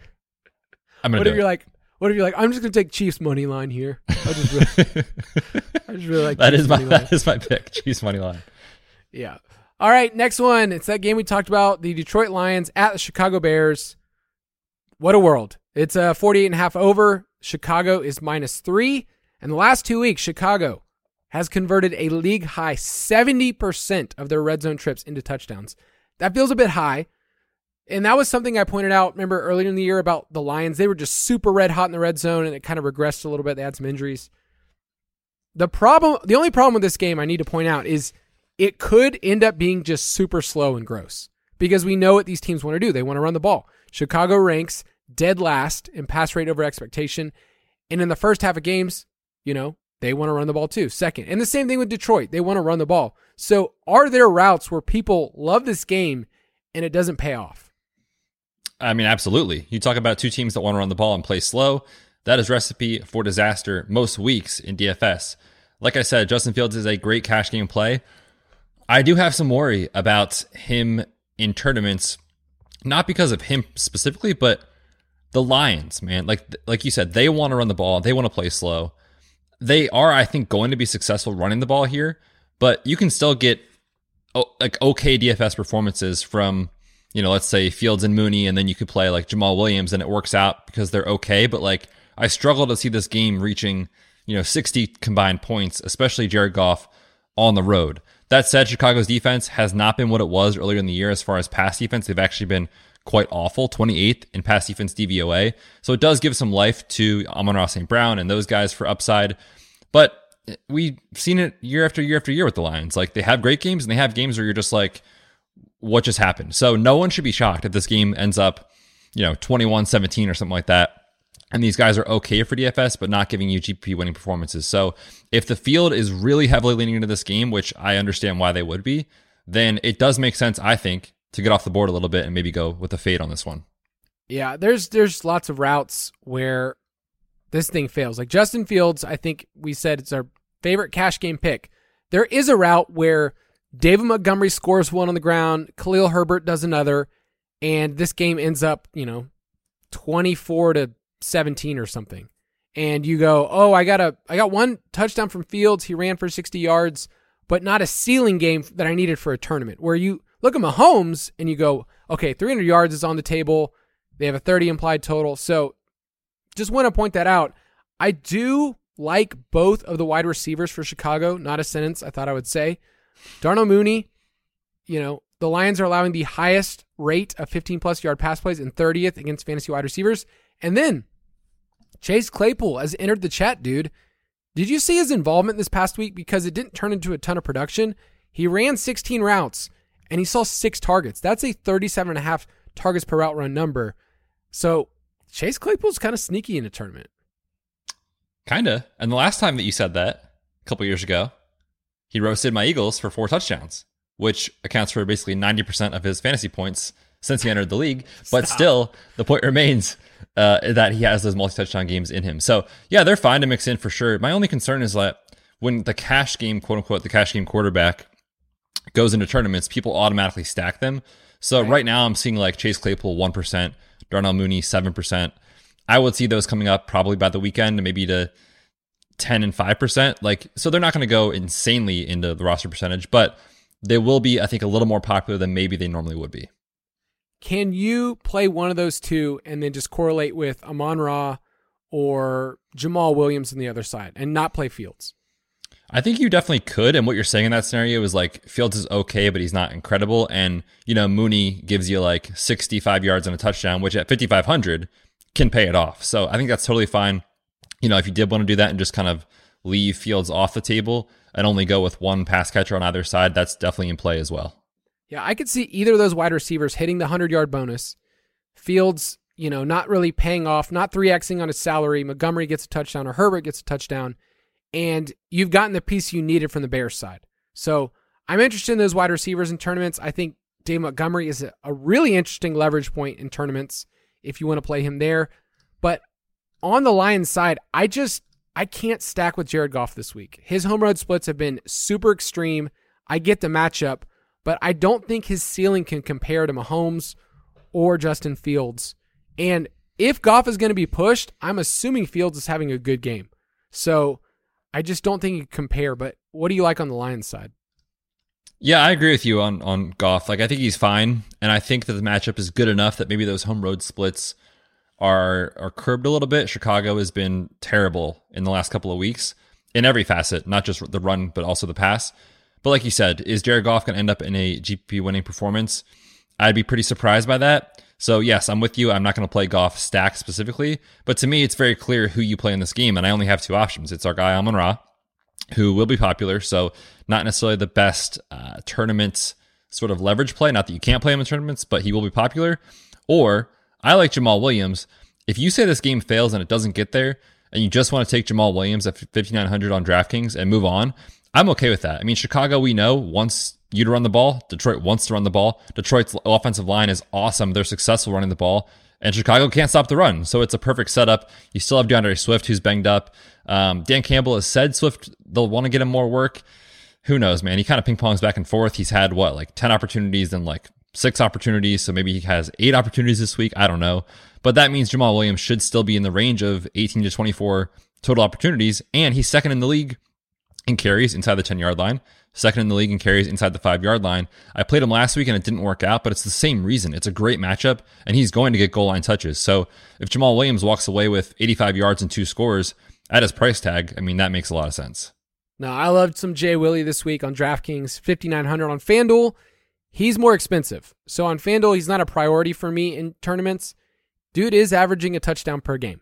I'm going to do What if you're it. like, what if you're like, I'm just going to take Chiefs money line here. I just really, I just really like that Chiefs is my money line. that is my pick. Chiefs money line. Yeah. All right, next one. It's that game we talked about, the Detroit Lions at the Chicago Bears. What a world. It's a forty-eight and a half over. Chicago is minus three. And the last two weeks, Chicago has converted a league high seventy percent of their red zone trips into touchdowns. That feels a bit high. And that was something I pointed out, remember, earlier in the year about the Lions. They were just super red hot in the red zone, and it kind of regressed a little bit. They had some injuries. The problem, the only problem with this game I need to point out is it could end up being just super slow and gross because we know what these teams want to do. They want to run the ball. Chicago ranks dead last in pass rate over expectation. And in the first half of games, you know, they want to run the ball too. Second. And the same thing with Detroit. They want to run the ball. So are there routes where people love this game and it doesn't pay off? I mean, absolutely. You talk about two teams that want to run the ball and play slow. That is recipe for disaster most weeks in D F S. Like I said, Justin Fields is a great cash game play. I do have some worry about him in tournaments, not because of him specifically, but the Lions, man. Like like you said, they want to run the ball. They want to play slow. They are, I think, going to be successful running the ball here, but you can still get oh, like okay D F S performances from, you know, let's say Fields and Mooney, and then you could play like Jamal Williams and it works out because they're okay. But like, I struggle to see this game reaching, you know, sixty combined points, especially Jared Goff on the road. That said, Chicago's defense has not been what it was earlier in the year as far as pass defense. They've actually been quite awful, twenty-eighth in pass defense D V O A. So it does give some life to Amon-Ra Saint Brown and those guys for upside. But we've seen it year after year after year with the Lions. Like, they have great games and they have games where you're just like, what just happened? So no one should be shocked if this game ends up, you know, twenty-one seventeen or something like that. And these guys are okay for D F S, but not giving you G P P winning performances. So if the field is really heavily leaning into this game, which I understand why they would be, then it does make sense, I think, to get off the board a little bit and maybe go with a fade on this one. Yeah, there's there's lots of routes where this thing fails. Like Justin Fields, I think we said it's our favorite cash game pick. There is a route where David Montgomery scores one on the ground, Khalil Herbert does another, and this game ends up, you know, twenty-four to seventeen or something. And you go, oh, I got a, I got one touchdown from Fields. He ran for sixty yards, but not a ceiling game that I needed for a tournament. Where you look at Mahomes and you go, okay, three hundred yards is on the table. They have a thirty implied total. So just want to point that out. I do like both of the wide receivers for Chicago. Not a sentence I thought I would say. Darnell Mooney, you know, the Lions are allowing the highest rate of fifteen plus yard pass plays and thirtieth against fantasy wide receivers. And then Chase Claypool has entered the chat, dude. Did you see his involvement this past week? Because it didn't turn into a ton of production. He ran sixteen routes, and he saw six targets. That's a thirty-seven and a half targets per route run number. So Chase Claypool's kind of sneaky in a tournament. Kinda. And the last time that you said that, a couple years ago, he roasted my Eagles for four touchdowns, which accounts for basically ninety percent of his fantasy points since he entered the league. But Stop. Still, the point remains uh, that he has those multi-touchdown games in him. So, yeah, they're fine to mix in for sure. My only concern is that when the cash game, quote-unquote, the cash game quarterback goes into tournaments, people automatically stack them. So right, right now I'm seeing like Chase Claypool one percent, Darnell Mooney seven percent. I would see those coming up probably by the weekend, maybe to ten and five percent. Like, so they're not going to go insanely into the roster percentage, but they will be, I think, a little more popular than maybe they normally would be. Can you play one of those two and then just correlate with Amon-Ra or Jamal Williams on the other side and not play Fields? I think you definitely could. And what you're saying in that scenario is like Fields is okay, but he's not incredible. And, you know, Mooney gives you like sixty-five yards and a touchdown, which at fifty-five hundred can pay it off. So I think that's totally fine. You know, if you did want to do that and just kind of leave Fields off the table and only go with one pass catcher on either side, that's definitely in play as well. Yeah, I could see either of those wide receivers hitting the hundred-yard bonus. Fields, you know, not really paying off, not three Xing on his salary. Montgomery gets a touchdown or Herbert gets a touchdown. And you've gotten the piece you needed from the Bears side. So I'm interested in those wide receivers in tournaments. I think Dave Montgomery is a, a really interesting leverage point in tournaments if you want to play him there. But on the Lions side, I just, I can't stack with Jared Goff this week. His home road splits have been super extreme. I get the matchup, but I don't think his ceiling can compare to Mahomes or Justin Fields. And if Goff is going to be pushed, I'm assuming Fields is having a good game. So I just don't think you can compare, but what do you like on the Lions side? Yeah, I agree with you on, on Goff. Like, I think he's fine, and I think that the matchup is good enough that maybe those home road splits are are curbed a little bit. Chicago has been terrible in the last couple of weeks in every facet, not just the run, but also the pass. But like you said, is Jared Goff going to end up in a G P P winning performance? I'd be pretty surprised by that. So yes, I'm with you. I'm not going to play Goff stack specifically, but to me, it's very clear who you play in this game, and I only have two options. It's our guy Amon-Ra, who will be popular, so not necessarily the best uh, tournament sort of leverage play. Not that you can't play him in tournaments, but he will be popular. Or I like Jamal Williams. If you say this game fails and it doesn't get there, and you just want to take Jamal Williams at fifty-nine hundred on DraftKings and move on, I'm okay with that. I mean, Chicago, we know, wants you to run the ball. Detroit wants to run the ball. Detroit's offensive line is awesome. They're successful running the ball. And Chicago can't stop the run. So it's a perfect setup. You still have DeAndre Swift, who's banged up. Um, Dan Campbell has said Swift, they'll want to get him more work. Who knows, man? He kind of ping-pongs back and forth. He's had, what, like ten opportunities, then like six opportunities. So maybe he has eight opportunities this week. I don't know. But that means Jamal Williams should still be in the range of eighteen to twenty-four total opportunities. And he's second in the league in carries inside the ten-yard line. Second in the league in carries inside the five-yard line. I played him last week and it didn't work out, but it's the same reason. It's a great matchup, and he's going to get goal line touches. So if Jamal Williams walks away with eighty-five yards and two scores at his price tag, I mean, that makes a lot of sense. Now, I loved some Jay Willie this week on DraftKings, fifty-nine hundred on FanDuel. He's more expensive. So on FanDuel, he's not a priority for me in tournaments. Dude is averaging a touchdown per game.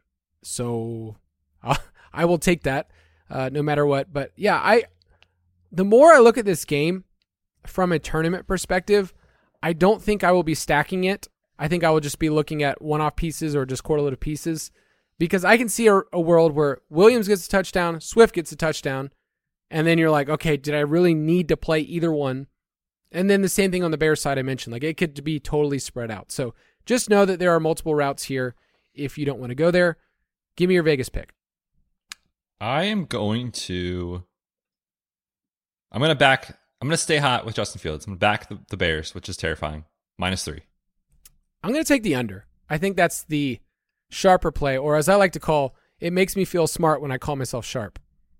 So uh, I will take that uh, no matter what. But yeah, I... The more I look at this game from a tournament perspective, I don't think I will be stacking it. I think I will just be looking at one-off pieces or just correlative pieces, because I can see a, a world where Williams gets a touchdown, Swift gets a touchdown, and then you're like, okay, did I really need to play either one? And then the same thing on the Bears side I mentioned. Like, it could be totally spread out. So just know that there are multiple routes here if you don't want to go there. Give me your Vegas pick. I am going to... I'm going to back, I'm going to stay hot with Justin Fields. I'm going to back the, the Bears, which is terrifying. Minus three. I'm going to take the under. I think that's the sharper play, or as I like to call, it makes me feel smart when I call myself sharp.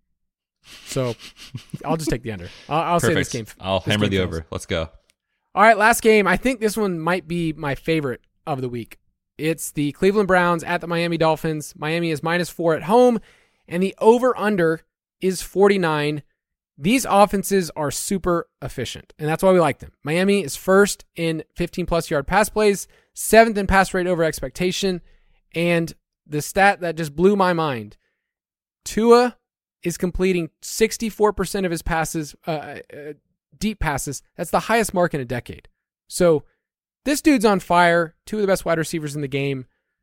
So I'll just take the under. I'll, I'll say this game. I'll this hammer game the fails. over. Let's go. All right, last game. I think this one might be my favorite of the week. It's the Cleveland Browns at the Miami Dolphins. Miami is minus four at home, and the over-under is forty-nine. These offenses are super efficient, and that's why we like them. Miami is first in fifteen-plus yard pass plays, seventh in pass rate over expectation, and the stat that just blew my mind, Tua is completing sixty-four percent of his passes, uh, uh, deep passes. That's the highest mark in a decade. So this dude's on fire. Two of the best wide receivers in the game.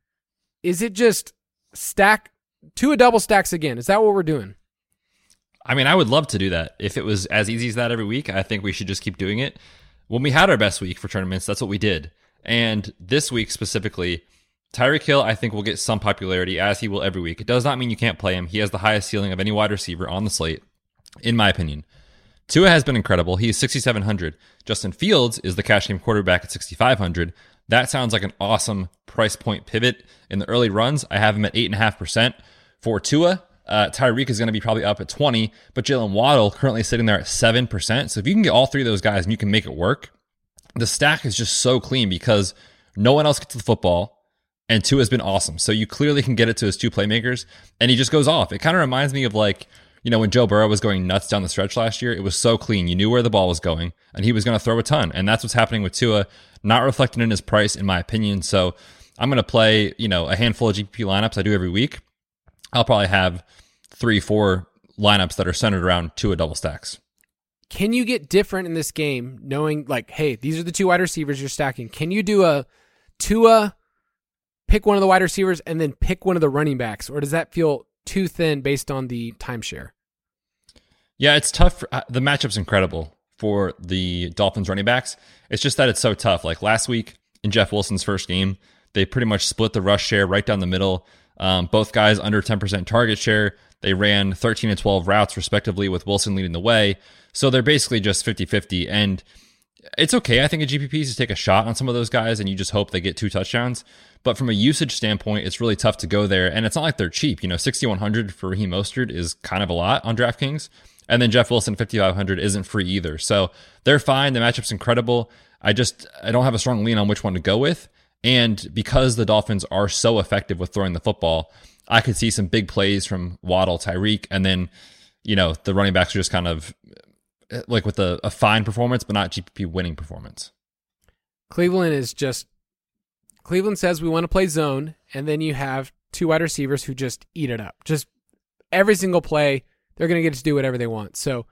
Is it just stack, Tua double stacks again? Is that what we're doing? I mean, I would love to do that. If it was as easy as that every week, I think we should just keep doing it. When we had our best week for tournaments, that's what we did. And this week specifically, Tyreek Hill, I think, will get some popularity, as he will every week. It does not mean you can't play him. He has the highest ceiling of any wide receiver on the slate, in my opinion. Tua has been incredible. He is sixty-seven hundred. Justin Fields is the cash game quarterback at sixty-five hundred. That sounds like an awesome price point pivot. In the early runs, I have him at eight point five percent. For Tua, uh, Tyreek is going to be probably up at twenty, but Jalen Waddle currently sitting there at seven percent. So if you can get all three of those guys and you can make it work, the stack is just so clean because no one else gets to the football, and Tua has been awesome. So you clearly can get it to his two playmakers, and he just goes off. It kind of reminds me of like, you know, when Joe Burrow was going nuts down the stretch last year, it was so clean. You knew where the ball was going, and he was going to throw a ton. And that's what's happening with Tua, not reflected in his price, in my opinion. So I'm going to play, you know, a handful of G P P lineups I do every week. I'll probably have three, four lineups that are centered around Tua double stacks. Can you get different in this game knowing, like, hey, these are the two wide receivers you're stacking? Can you do a Tua, pick one of the wide receivers, and then pick one of the running backs? Or does that feel too thin based on the timeshare? Yeah, it's tough. For, uh, the matchup's incredible for the Dolphins running backs. It's just that it's so tough. Like last week in Jeff Wilson's first game, they pretty much split the rush share right down the middle. Um, both guys under ten percent target share. They ran thirteen and twelve routes respectively, with Wilson leading the way. So they're basically just fifty-fifty. And it's okay, I think, at G P Ps to take a shot on some of those guys, and you just hope they get two touchdowns. But from a usage standpoint, it's really tough to go there. And it's not like they're cheap. You know, sixty-one hundred for Raheem Mostert is kind of a lot on DraftKings. And then Jeff Wilson, fifty-five hundred, isn't free either. So they're fine. The matchup's incredible. I just, I don't have a strong lean on which one to go with. And because the Dolphins are so effective with throwing the football, I could see some big plays from Waddle, Tyreek, and then, you know, the running backs are just kind of like with a, a fine performance, but not G P P winning performance. Cleveland is just, Cleveland says we want to play zone, and then you have two wide receivers who just eat it up. Just every single play, they're going to get to do whatever they want. So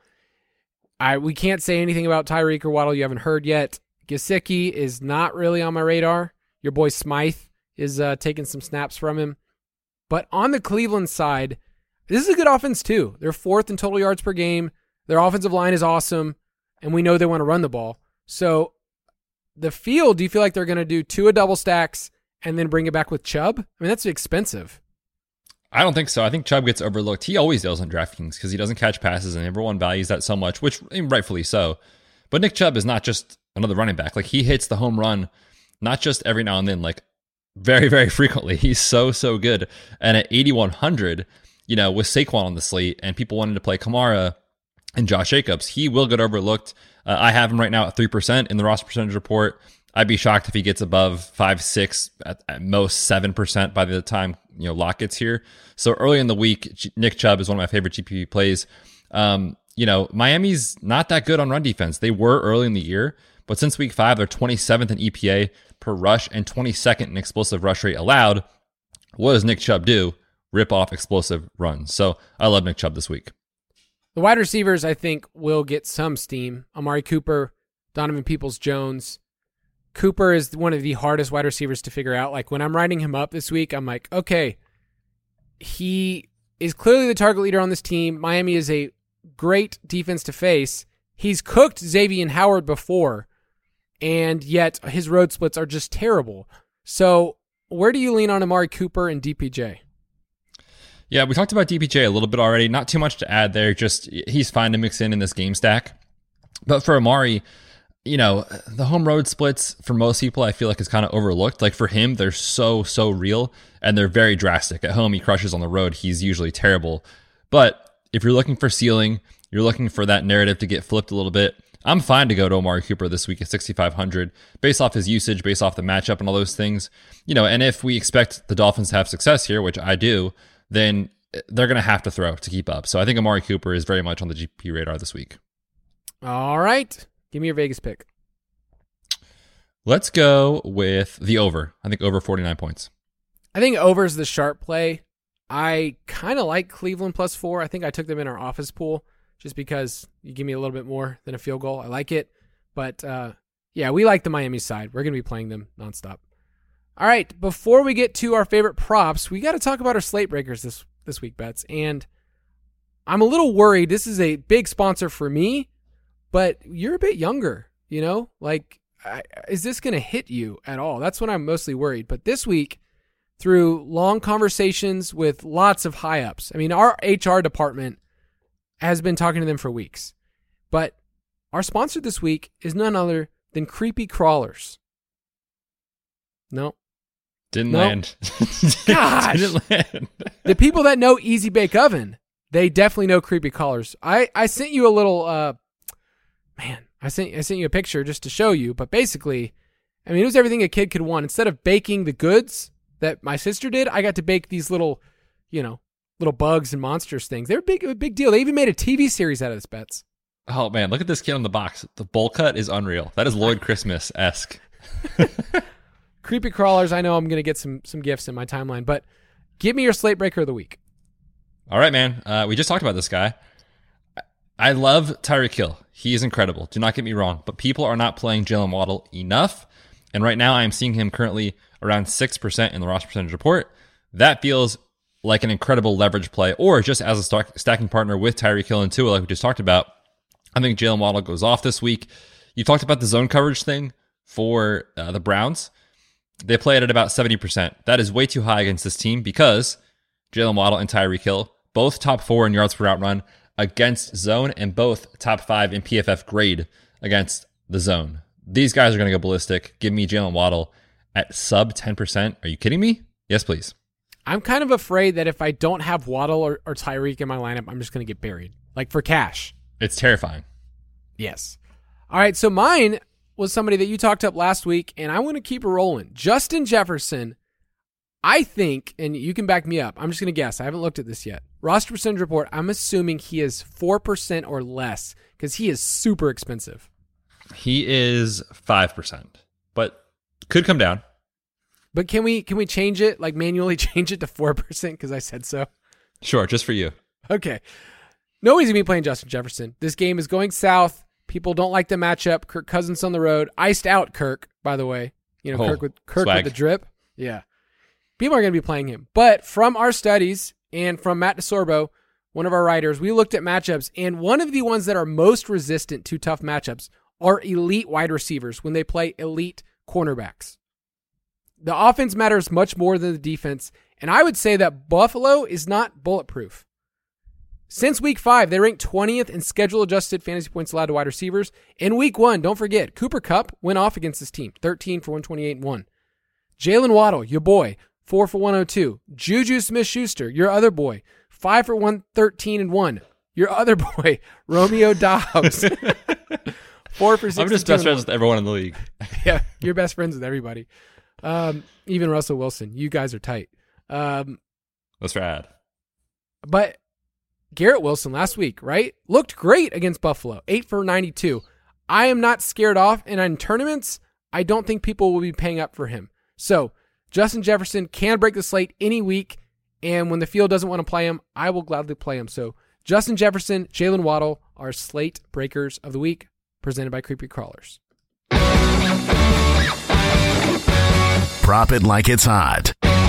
I we can't say anything about Tyreek or Waddle you haven't heard yet. Gesicki is not really on my radar. Your boy Smythe is uh, taking some snaps from him. But on the Cleveland side, this is a good offense too. They're fourth in total yards per game. Their offensive line is awesome, and we know they want to run the ball. So the field, do you feel like they're going to do two a double stacks and then bring it back with Chubb? I mean, that's expensive. I don't think so. I think Chubb gets overlooked. He always does on DraftKings because he doesn't catch passes, and everyone values that so much, which rightfully so. But Nick Chubb is not just another running back. Like, he hits the home run, not just every now and then, like very, very frequently. He's so, so good. And at eighty-one hundred, you know, with Saquon on the slate and people wanting to play Kamara and Josh Jacobs, he will get overlooked. Uh, I have him right now at three percent in the roster percentage report. I'd be shocked if he gets above five, six, at, at most seven percent by the time, you know, Lock gets here. So early in the week, G- Nick Chubb is one of my favorite G P P plays. Um, you know, Miami's not that good on run defense. They were early in the year, but since week five, they're twenty-seventh in E P A per rush and twenty-second in explosive rush rate allowed. What does Nick Chubb do? Rip off explosive runs. So I love Nick Chubb this week. The wide receivers, I think, will get some steam. Amari Cooper, Donovan Peoples-Jones. Cooper is one of the hardest wide receivers to figure out. Like, when I'm writing him up this week, I'm like, okay, he is clearly the target leader on this team. Miami is a great defense to face. He's cooked Xavier Howard before, and yet his road splits are just terrible. So where do you lean on Amari Cooper and D P J? Yeah, we talked about D P J a little bit already. Not too much to add there. Just he's fine to mix in in this game stack. But for Amari, you know, the home road splits for most people, I feel like is kind of overlooked. Like for him, they're so, so real and they're very drastic. At home, he crushes. On the road, he's usually terrible. But if you're looking for ceiling, you're looking for that narrative to get flipped a little bit, I'm fine to go to Amari Cooper this week at sixty-five hundred based off his usage, based off the matchup and all those things. You know, and if we expect the Dolphins to have success here, which I do, then they're going to have to throw to keep up. So I think Amari Cooper is very much on the G P P radar this week. All right. Give me your Vegas pick. Let's go with the over. I think over forty-nine points. I think over is the sharp play. I kind of like Cleveland plus four. I think I took them in our office pool just because you give me a little bit more than a field goal. I like it. But, uh, yeah, we like the Miami side. We're going to be playing them nonstop. All right, before we get to our favorite props, we got to talk about our slate breakers this, this week, Bets. And I'm a little worried. This is a big sponsor for me, but you're a bit younger, you know? Like, I, is this going to hit you at all? That's when I'm mostly worried. But this week, through long conversations with lots of high-ups, I mean, our H R department has been talking to them for weeks. But our sponsor this week is none other than Creepy Crawlers. No. Didn't no. land. Gosh. Didn't land. The people that know Easy Bake Oven, they definitely know Creepy Crawlers. I, I sent you a little, uh, man, I sent, I sent you a picture just to show you. But basically, I mean, it was everything a kid could want. Instead of baking the goods that my sister did, I got to bake these little, you know, little bugs and monsters things. They're big, a big deal. They even made a T V series out of this, Bets. Oh, man, look at this kid on the box. The bowl cut is unreal. That is Lloyd Christmas-esque. Creepy Crawlers, I know I'm going to get some some gifts in my timeline, but give me your slate breaker of the week. All right, man. Uh, we just talked about this guy. I love Tyreek Hill. He is incredible. Do not get me wrong, but people are not playing Jalen Waddle enough, and right now I am seeing him currently around six percent in the roster percentage report. That feels like an incredible leverage play, or just as a stack, stacking partner with Tyreek Hill and Tua, like we just talked about. I think Jalen Waddle goes off this week. You talked about the zone coverage thing for uh, the Browns. They play it at about seventy percent. That is way too high against this team because Jalen Waddle and Tyreek Hill, both top four in yards per route run against zone and both top five in P F F grade against the zone. These guys are going to go ballistic. Give me Jalen Waddle at sub ten percent. Are you kidding me? Yes, please. I'm kind of afraid that if I don't have Waddle or, or Tyreek in my lineup, I'm just going to get buried. Like for cash. It's terrifying. Yes. All right, so mine was somebody that you talked up last week, and I want to keep it rolling. Justin Jefferson, I think, and you can back me up, I'm just going to guess. I haven't looked at this yet. Roster percentage report, I'm assuming he is four percent or less because he is super expensive. He is five percent, but could come down. But can we can we change it, like manually change it to four percent because I said so? Sure, just for you. Okay. Nobody's going to be playing Justin Jefferson. This game is going south. People don't like the matchup. Kirk Cousins on the road. Iced out Kirk, by the way. You know, oh, Kirk with Kirk swag. with the drip. Yeah. People are going to be playing him. But from our studies and from Matt DeSorbo, one of our writers, we looked at matchups, and one of the ones that are most resistant to tough matchups are elite wide receivers when they play elite cornerbacks. The offense matters much more than the defense, and I would say that Buffalo is not bulletproof. Since week five, they ranked twentieth in schedule-adjusted fantasy points allowed to wide receivers. In week one, don't forget, Cooper Kupp went off against this team, thirteen for one twenty-eight and one. Jalen Waddle, your boy, four for one oh two. Juju Smith-Schuster, your other boy, five for one thirteen and one. Your other boy, Romeo Dobbs, four for sixty-two. I'm just best friends with everyone in the league. Yeah, you're best friends with everybody. Um, even Russell Wilson. You guys are tight. Um, That's rad. But Garrett Wilson last week, right? Looked great against Buffalo. eight for ninety-two. I am not scared off, and in tournaments, I don't think people will be paying up for him. So, Justin Jefferson can break the slate any week, and when the field doesn't want to play him, I will gladly play him. So, Justin Jefferson, Jalen Waddle are slate breakers of the week, presented by Creepy Crawlers. Prop it like it's hot.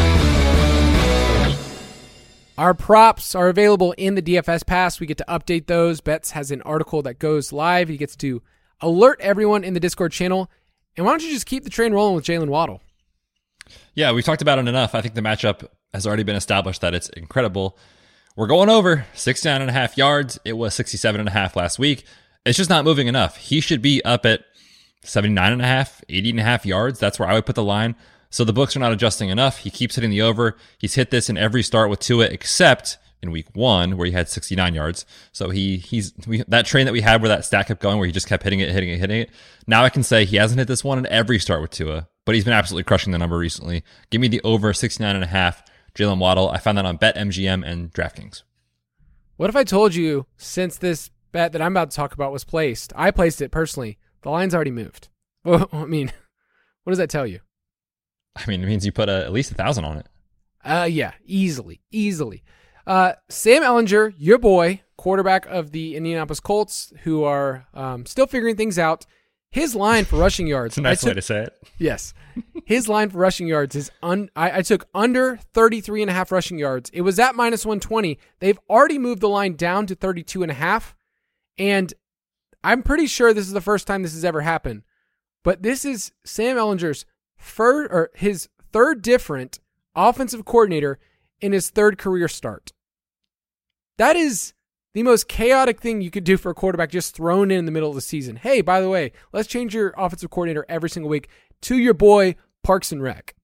Our props are available in the D F S Pass. We get to update those. Betts has an article that goes live. He gets to alert everyone in the Discord channel. And why don't you just keep the train rolling with Jalen Waddle? Yeah, we've talked about it enough. I think the matchup has already been established that it's incredible. We're going over sixty-nine and a half yards. It was sixty-seven and a half last week. It's just not moving enough. He should be up at seventy-nine and a half, eighty and a half yards. That's where I would put the line. So the books are not adjusting enough. He keeps hitting the over. He's hit this in every start with Tua except in week one where he had sixty-nine yards. So he he's we, that train that we had where that stack kept going where he just kept hitting it, hitting it, hitting it. Now I can say he hasn't hit this one in every start with Tua, but he's been absolutely crushing the number recently. Give me the over sixty-nine and a half. Jalen Waddle. I found that on BetMGM and DraftKings. What if I told you since this bet that I'm about to talk about was placed, I placed it personally, the line's already moved? Well, I mean, what does that tell you? I mean, it means you put a, at least a thousand on it. Uh, yeah, easily, easily. Uh, Sam Ehlinger, your boy, quarterback of the Indianapolis Colts, who are um, still figuring things out. His line for rushing yards. It's a nice took, way to say it. Yes. His line for rushing yards is, un, I, I took under thirty-three and a half rushing yards. It was at minus one twenty. They've already moved the line down to thirty-two and a half. And I'm pretty sure this is the first time this has ever happened. But this is Sam Ehlinger's third, or his third different offensive coordinator in his third career start. That is the most chaotic thing you could do for a quarterback, just thrown in in the middle of the season. Hey, by the way, let's change your offensive coordinator every single week to your boy Parks and Rec.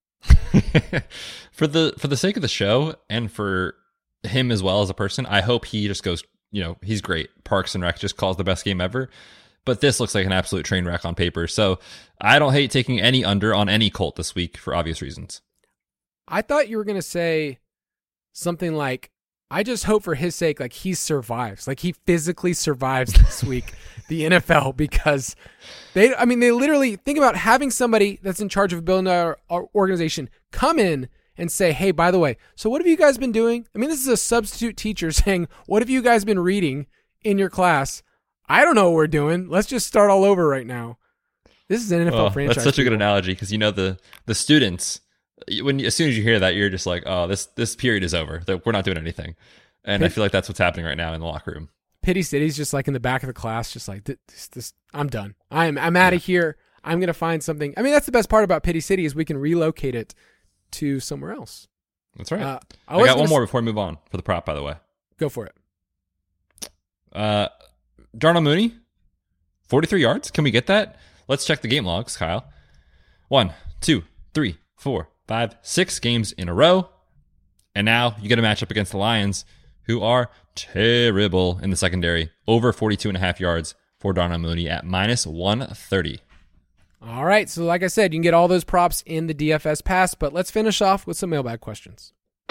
for the for the sake of the show and for him as well as a person, I hope he just goes, you know, he's great. Parks and Rec just calls the best game ever. But this looks like an absolute train wreck on paper. So I don't hate taking any under on any Colt this week for obvious reasons. I thought you were going to say something like, I just hope for his sake, like he survives, like he physically survives this week, the N F L, because they, I mean, they literally think about having somebody that's in charge of a billion dollar organization come in and say, hey, by the way, so what have you guys been doing? I mean, this is a substitute teacher saying, what have you guys been reading in your class? I don't know what we're doing. Let's just start all over right now. This is an N F L well, franchise. That's such people. a good analogy because, you know, the the students, when as soon as you hear that, you're just like, oh, this this period is over. We're not doing anything. And Pit- I feel like that's what's happening right now in the locker room. Pity City's just like in the back of the class, just like, this, this, I'm done. I'm I'm out of yeah. here. I'm going to find something. I mean, that's the best part about Pity City is we can relocate it to somewhere else. That's right. Uh, I, I got one more before we move on for the prop, by the way. Go for it. Uh, Darnell Mooney, forty-three yards. Can we get that? Let's check the game logs, Kyle. One, two, three, four, five, six games in a row. And now you get a matchup against the Lions, who are terrible in the secondary. Over forty-two and a half yards for Darnell Mooney at minus one thirty. All right. So like I said, you can get all those props in the D F S pass, but let's finish off with some mailbag questions.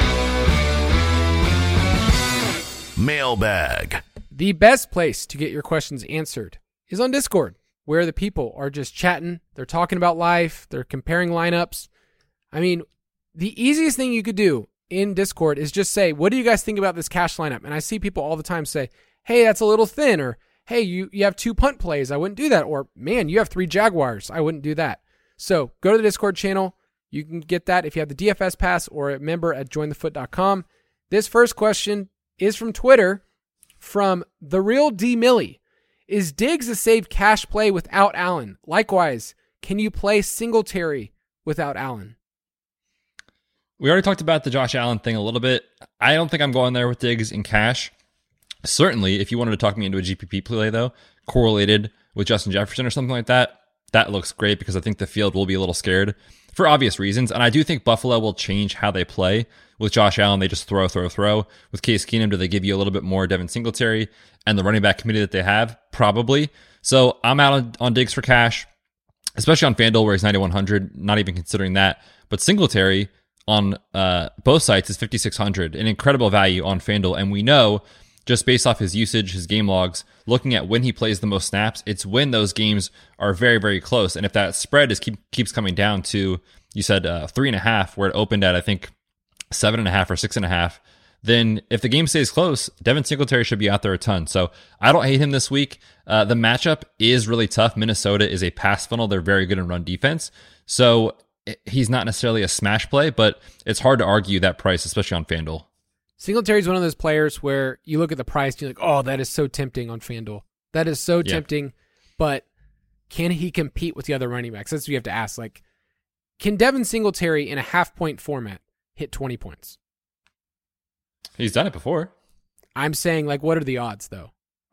Mailbag. The best place to get your questions answered is on Discord, where the people are just chatting. They're talking about life. They're comparing lineups. I mean, the easiest thing you could do in Discord is just say, what do you guys think about this cash lineup? And I see people all the time say, hey, that's a little thin, or hey, you, you have two punt plays. I wouldn't do that. Or man, you have three Jaguars. I wouldn't do that. So go to the Discord channel. You can get that if you have the D F S pass or a member at join the foot dot com. This first question is from Twitter from The Real D Millie. Is Diggs a safe cash play without Allen? Likewise, can you play Singletary without Allen? We already talked about the Josh Allen thing a little bit. I don't think I'm going there with Diggs in cash. Certainly, if you wanted to talk me into a G P P play, though, correlated with Justin Jefferson or something like that, that looks great because I think the field will be a little scared for obvious reasons. And I do think Buffalo will change how they play. With Josh Allen, they just throw, throw, throw. With Case Keenum, do they give you a little bit more Devin Singletary and the running back committee that they have? Probably. So I'm out on, on Diggs for cash, especially on FanDuel where he's ninety-one hundred, not even considering that. But Singletary on uh, both sites is fifty-six hundred, an incredible value on FanDuel. And we know, just based off his usage, his game logs, looking at when he plays the most snaps, it's when those games are very, very close. And if that spread is keep, keeps coming down to, you said uh, three and a half, where it opened at, I think, seven and a half or six and a half, then if the game stays close, Devin Singletary should be out there a ton. So I don't hate him this week. Uh, the matchup is really tough. Minnesota is a pass funnel. They're very good in run defense. So he's not necessarily a smash play, but it's hard to argue that price, especially on FanDuel. Singletary is one of those players where you look at the price and you're like, oh, that is so tempting on FanDuel. That is so yeah. tempting, but can he compete with the other running backs? That's what you have to ask. Like, can Devin Singletary in a half-point format hit twenty points? He's done it before. I'm saying, like, what are the odds, though?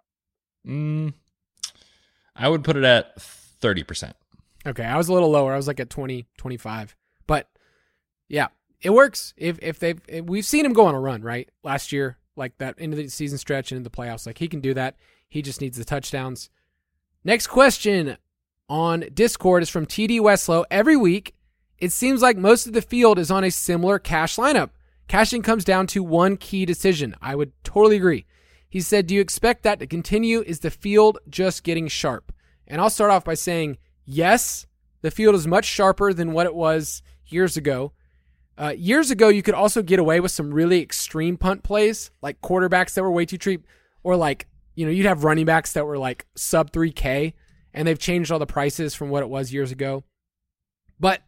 Mm, I would put it at thirty percent. Okay, I was a little lower. I was like at twenty, twenty-five. But, yeah, it works. If if they've if we've seen him go on a run, right? Last year, like that into the season stretch and into the playoffs. Like, he can do that. He just needs the touchdowns. Next question on Discord is from T D Westlow. Every week, it seems like most of the field is on a similar cash lineup. Cashing comes down to one key decision. I would totally agree. He said, do you expect that to continue? Is the field just getting sharp? And I'll start off by saying, yes, the field is much sharper than what it was years ago. Uh, years ago, you could also get away with some really extreme punt plays, like quarterbacks that were way too cheap, or like, you know, you'd have running backs that were like sub three K, and they've changed all the prices from what it was years ago. But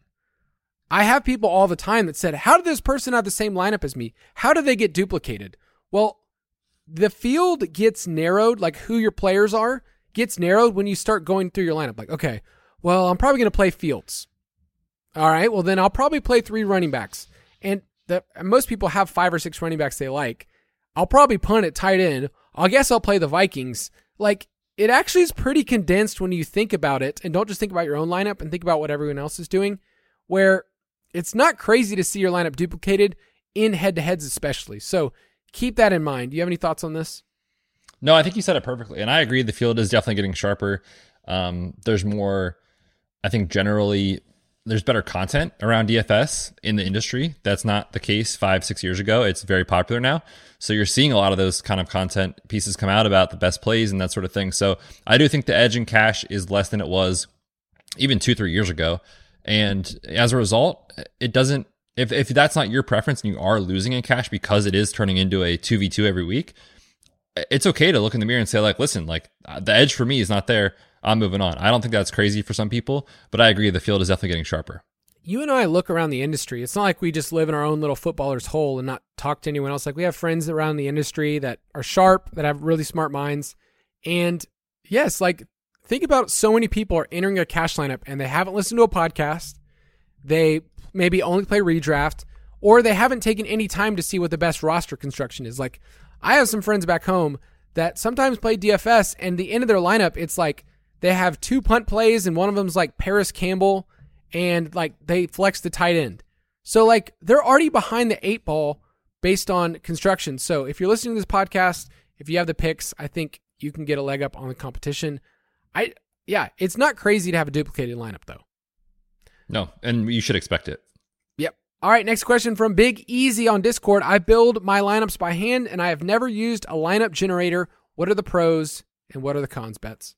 I have people all the time that said, how did this person have the same lineup as me? How did they get duplicated? Well, the field gets narrowed, like who your players are, gets narrowed when you start going through your lineup. Like, okay, well, I'm probably going to play Fields. All right, well, then I'll probably play three running backs. And the, most people have five or six running backs they like. I'll probably punt at tight end. I guess I'll play the Vikings. Like, it actually is pretty condensed when you think about it, and don't just think about your own lineup and think about what everyone else is doing, where it's not crazy to see your lineup duplicated in head-to-heads especially. So keep that in mind. Do you have any thoughts on this? No, I think you said it perfectly. And I agree the field is definitely getting sharper. Um, there's more, I think generally, there's better content around D F S in the industry. That's not the case five, six years ago. It's very popular now. So you're seeing a lot of those kind of content pieces come out about the best plays and that sort of thing. So I do think the edge in cash is less than it was even two, three years ago. And as a result, it doesn't, if, if that's not your preference and you are losing in cash because it is turning into a two v two every week, it's okay to look in the mirror and say, like, listen, like the edge for me is not there. I'm moving on. I don't think that's crazy for some people, but I agree the field is definitely getting sharper. You and I look around the industry. It's not like we just live in our own little footballer's hole and not talk to anyone else. Like, we have friends around the industry that are sharp, that have really smart minds. And yes, like, think about so many people are entering a cash lineup and they haven't listened to a podcast. They maybe only play redraft, or they haven't taken any time to see what the best roster construction is. Like, I have some friends back home that sometimes play D F S, and the end of their lineup, it's like they have two punt plays and one of them's like Paris Campbell, and like they flex the tight end. So like they're already behind the eight ball based on construction. So if you're listening to this podcast, if you have the picks, I think you can get a leg up on the competition. I yeah, it's not crazy to have a duplicated lineup though. No, and you should expect it. Yep. All right, next question from Big Easy on Discord. I build my lineups by hand, and I have never used a lineup generator. What are the pros and what are the cons, Bets?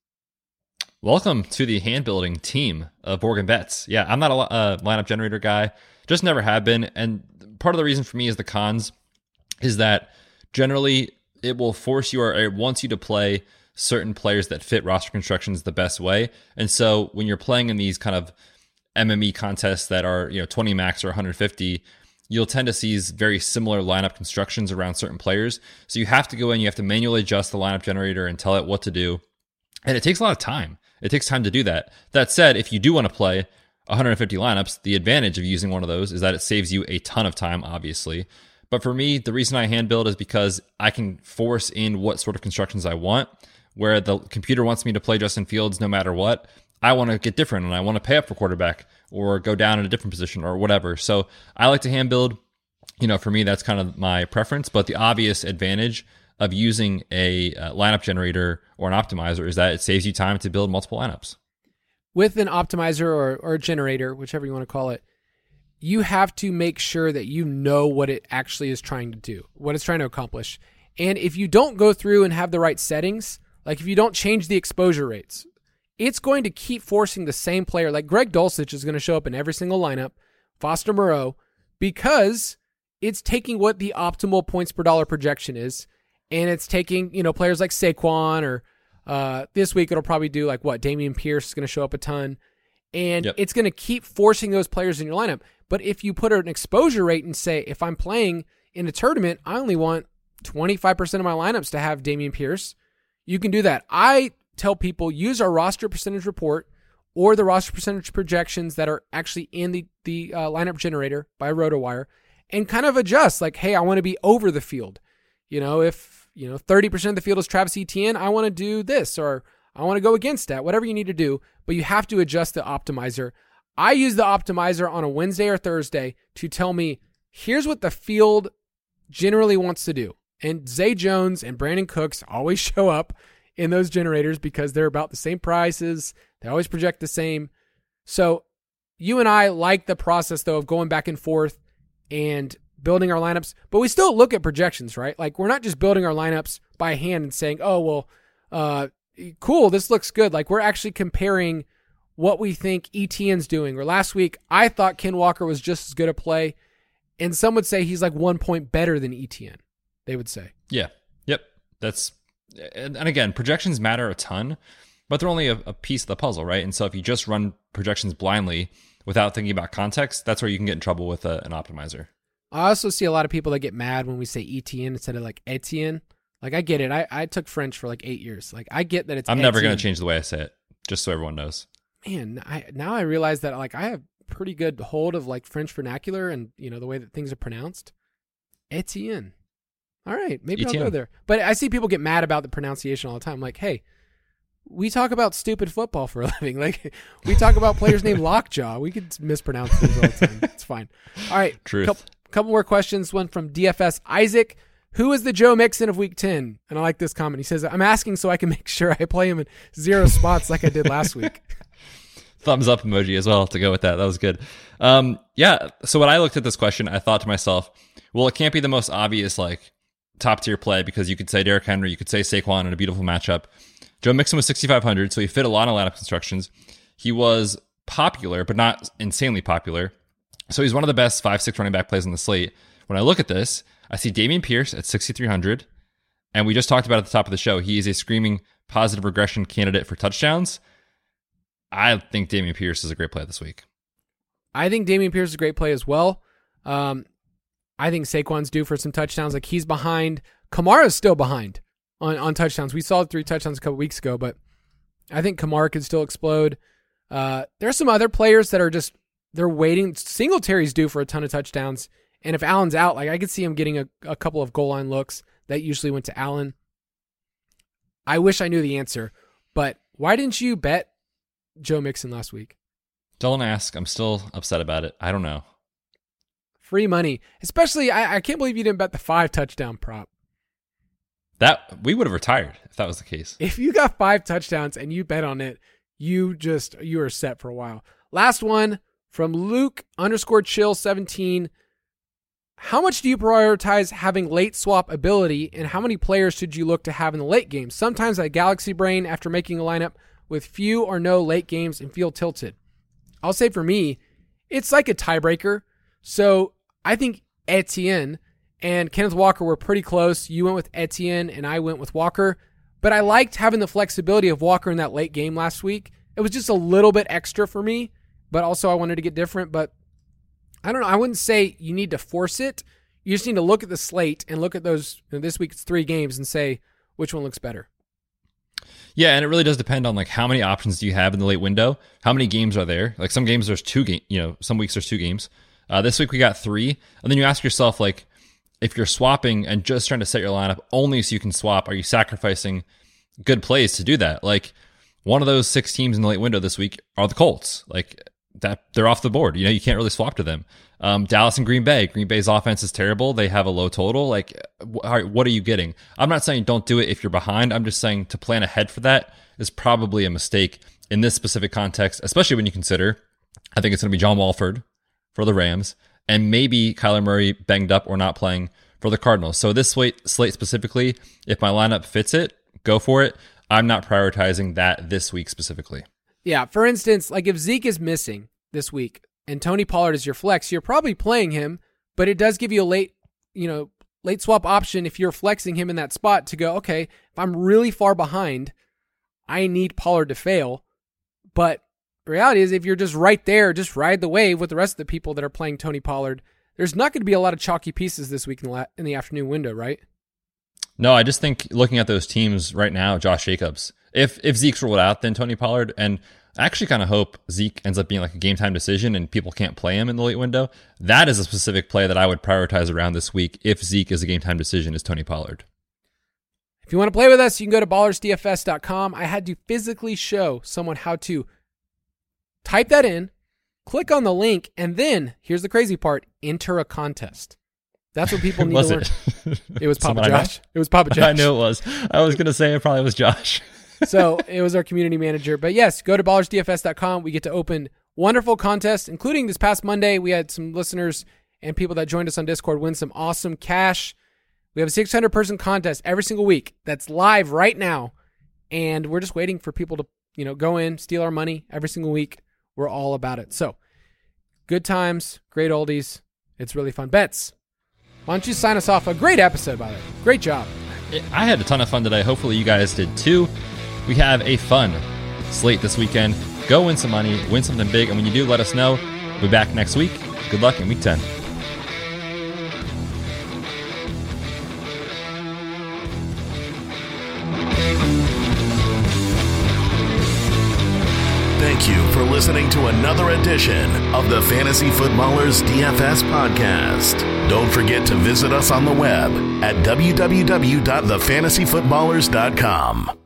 Welcome to the hand building team of Borgen Bets. Yeah, I'm not a uh, lineup generator guy, just never have been. And part of the reason for me is the cons is that generally it will force you or it wants you to play certain players that fit roster constructions the best way. And so when you're playing in these kind of M M E contests that are, you know, twenty max or one hundred fifty, you'll tend to see very similar lineup constructions around certain players. So you have to go in, you have to manually adjust the lineup generator and tell it what to do. And it takes a lot of time. It takes time to do that. That said, if you do want to play one hundred fifty lineups, the advantage of using one of those is that it saves you a ton of time, obviously. But for me, the reason I hand build is because I can force in what sort of constructions I want. Where the computer wants me to play Justin Fields no matter what, I want to get different and I want to pay up for quarterback or go down in a different position or whatever. So I like to hand build. You know, for me, that's kind of my preference. But the obvious advantage of using a uh, lineup generator or an optimizer is that it saves you time to build multiple lineups. With an optimizer or, or a generator, whichever you want to call it, you have to make sure that you know what it actually is trying to do, what it's trying to accomplish. And if you don't go through and have the right settings, like if you don't change the exposure rates, it's going to keep forcing the same player. Like Greg Dulcich is going to show up in every single lineup, Foster Moreau, because it's taking what the optimal points per dollar projection is, and it's taking, you know, players like Saquon, or uh, this week it'll probably do like what, Dameon Pierce is going to show up a ton, and yep. It's going to keep forcing those players in your lineup. But if you put an exposure rate and say, if I'm playing in a tournament, I only want twenty-five percent of my lineups to have Dameon Pierce, you can do that. I tell people use our roster percentage report or the roster percentage projections that are actually in the, the uh, lineup generator by RotoWire and kind of adjust like, hey, I want to be over the field. You know, if, you know, thirty percent of the field is Travis Etienne, I want to do this, or I want to go against that, whatever you need to do, but you have to adjust the optimizer. I use the optimizer on a Wednesday or Thursday to tell me, here's what the field generally wants to do. And Zay Jones and Brandon Cooks always show up in those generators because they're about the same prices. They always project the same. So you and I like the process, though, of going back and forth and building our lineups. But we still look at projections, right? Like, we're not just building our lineups by hand and saying, oh, well, uh, cool, this looks good. Like, we're actually comparing what we think E T N's doing. Or last week, I thought Ken Walker was just as good a play And some would say he's like one point better than Etienne, they would say. Yeah. Yep. That's, and, and again, projections matter a ton, but they're only a, a piece of the puzzle, right? And so if you just run projections blindly without thinking about context, that's where you can get in trouble with a, an optimizer. I also see a lot of people that get mad when we say Etienne instead of like Etienne. Like, I get it. I, I took French for like eight years. Like, I get that it's I'm Etienne. never going to change the way I say it, just so everyone knows. Man, I, now I realize that like I have pretty good hold of like French vernacular and, you know, the way that things are pronounced. Etienne. All right, maybe Etienne. I'll go there. But I see people get mad about the pronunciation all the time. I'm like, hey, we talk about stupid football for a living. Like, we talk about players named Lockjaw. We could mispronounce things all the time. It's fine. All right. Truth. Couple, couple more questions. One from D F S Isaac. Who is the Joe Mixon of week ten? And I like this comment. He says, I'm asking so I can make sure I play him in zero spots like I did last week. Thumbs up emoji as well to go with that. That was good. Um, yeah. So when I looked at this question, I thought to myself, well, it can't be the most obvious, like, top tier play because you could say Derrick Henry, you could say Saquon in a beautiful matchup. Joe Mixon was sixty-five hundred, so he fit a lot of lineup constructions. He was popular, but not insanely popular. So he's one of the best five six running back plays on the slate. When I look at this, I see Dameon Pierce at sixty-three hundred, and we just talked about at the top of the show, he is a screaming positive regression candidate for touchdowns. I think Dameon Pierce is a great play this week. I think Dameon Pierce is a great play as well. Um, I think Saquon's due for some touchdowns. Like, he's behind. Kamara's still behind on, on touchdowns. We saw three touchdowns a couple weeks ago, but I think Kamara could still explode. Uh, there are some other players that are just, they're waiting. Singletary's due for a ton of touchdowns. And if Allen's out, like, I could see him getting a, a couple of goal line looks that usually went to Allen. I wish I knew the answer, but why didn't you bet Joe Mixon last week? Don't ask. I'm still upset about it. I don't know. Free money. Especially, I, I can't believe you didn't bet the five touchdown prop. That we would have retired if that was the case. If you got five touchdowns and you bet on it, you just, you are set for a while. Last one from Luke underscore chill seventeen. How much do you prioritize having late swap ability, and how many players should you look to have in the late game? Sometimes I galaxy brain after making a lineup with few or no late games and feel tilted. I'll say for me, it's like a tiebreaker. So I think Etienne and Kenneth Walker were pretty close. You went with Etienne and I went with Walker, but I liked having the flexibility of Walker in that late game last week. It was just a little bit extra for me, but also I wanted to get different. But I don't know. I wouldn't say you need to force it. You just need to look at the slate and look at those. You know, this week it's three games and say which one looks better. Yeah, and it really does depend on like how many options do you have in the late window? How many games are there? Like some games there's two game, you know, some weeks there's two games. Uh, this week we got three, and then you ask yourself, like, if you're swapping and just trying to set your lineup only so you can swap, are you sacrificing good plays to do that? Like, one of those six teams in the late window this week are the Colts. Like, that they're off the board. You know, you can't really swap to them. Um, Dallas and Green Bay. Green Bay's offense is terrible. They have a low total. Like, wh- what are you getting? I'm not saying don't do it if you're behind. I'm just saying to plan ahead for that is probably a mistake in this specific context, especially when you consider, I think it's going to be John Walford for the Rams, and maybe Kyler Murray banged up or not playing for the Cardinals. So this slate, slate specifically, if my lineup fits it, go for it. I'm not prioritizing that this week specifically. Yeah, for instance, like if Zeke is missing this week and Tony Pollard is your flex, you're probably playing him, but it does give you a late, you know, late swap option if you're flexing him in that spot to go, okay, if I'm really far behind, I need Pollard to fail. But the reality is, if you're just right there, just ride the wave with the rest of the people that are playing Tony Pollard, there's not going to be a lot of chalky pieces this week in the, la- in the afternoon window, right? No, I just think looking at those teams right now, Josh Jacobs, if if Zeke's ruled out, then Tony Pollard, and I actually kind of hope Zeke ends up being like a game time decision and people can't play him in the late window. That is a specific play that I would prioritize around this week if Zeke is a game time decision, is Tony Pollard. If you want to play with us, you can go to ballers d f s dot com. I had to physically show someone how to type that in, click on the link, and then, here's the crazy part, enter a contest. That's what people need was to learn. It, it was Papa Josh. It was Papa Josh. I knew it was. I was going to say it probably was Josh. So it was our community manager. But yes, go to ballers d f s dot com. We get to open wonderful contests, including this past Monday. We had some listeners and people that joined us on Discord win some awesome cash. We have a six hundred person contest every single week that's live right now. And we're just waiting for people to, you know, go in, steal our money every single week. We're all about it. So good times, great oldies. It's really fun. Betts, why don't you sign us off? A great episode, by the way. Great job. I had a ton of fun today. Hopefully you guys did too. We have a fun slate this weekend. Go win some money, win something big, and when you do, let us know. We'll be back next week. Good luck in week ten. Thank you for listening to another edition of the Fantasy Footballers D F S podcast. Don't forget to visit us on the web at w w w dot the fantasy footballers dot com.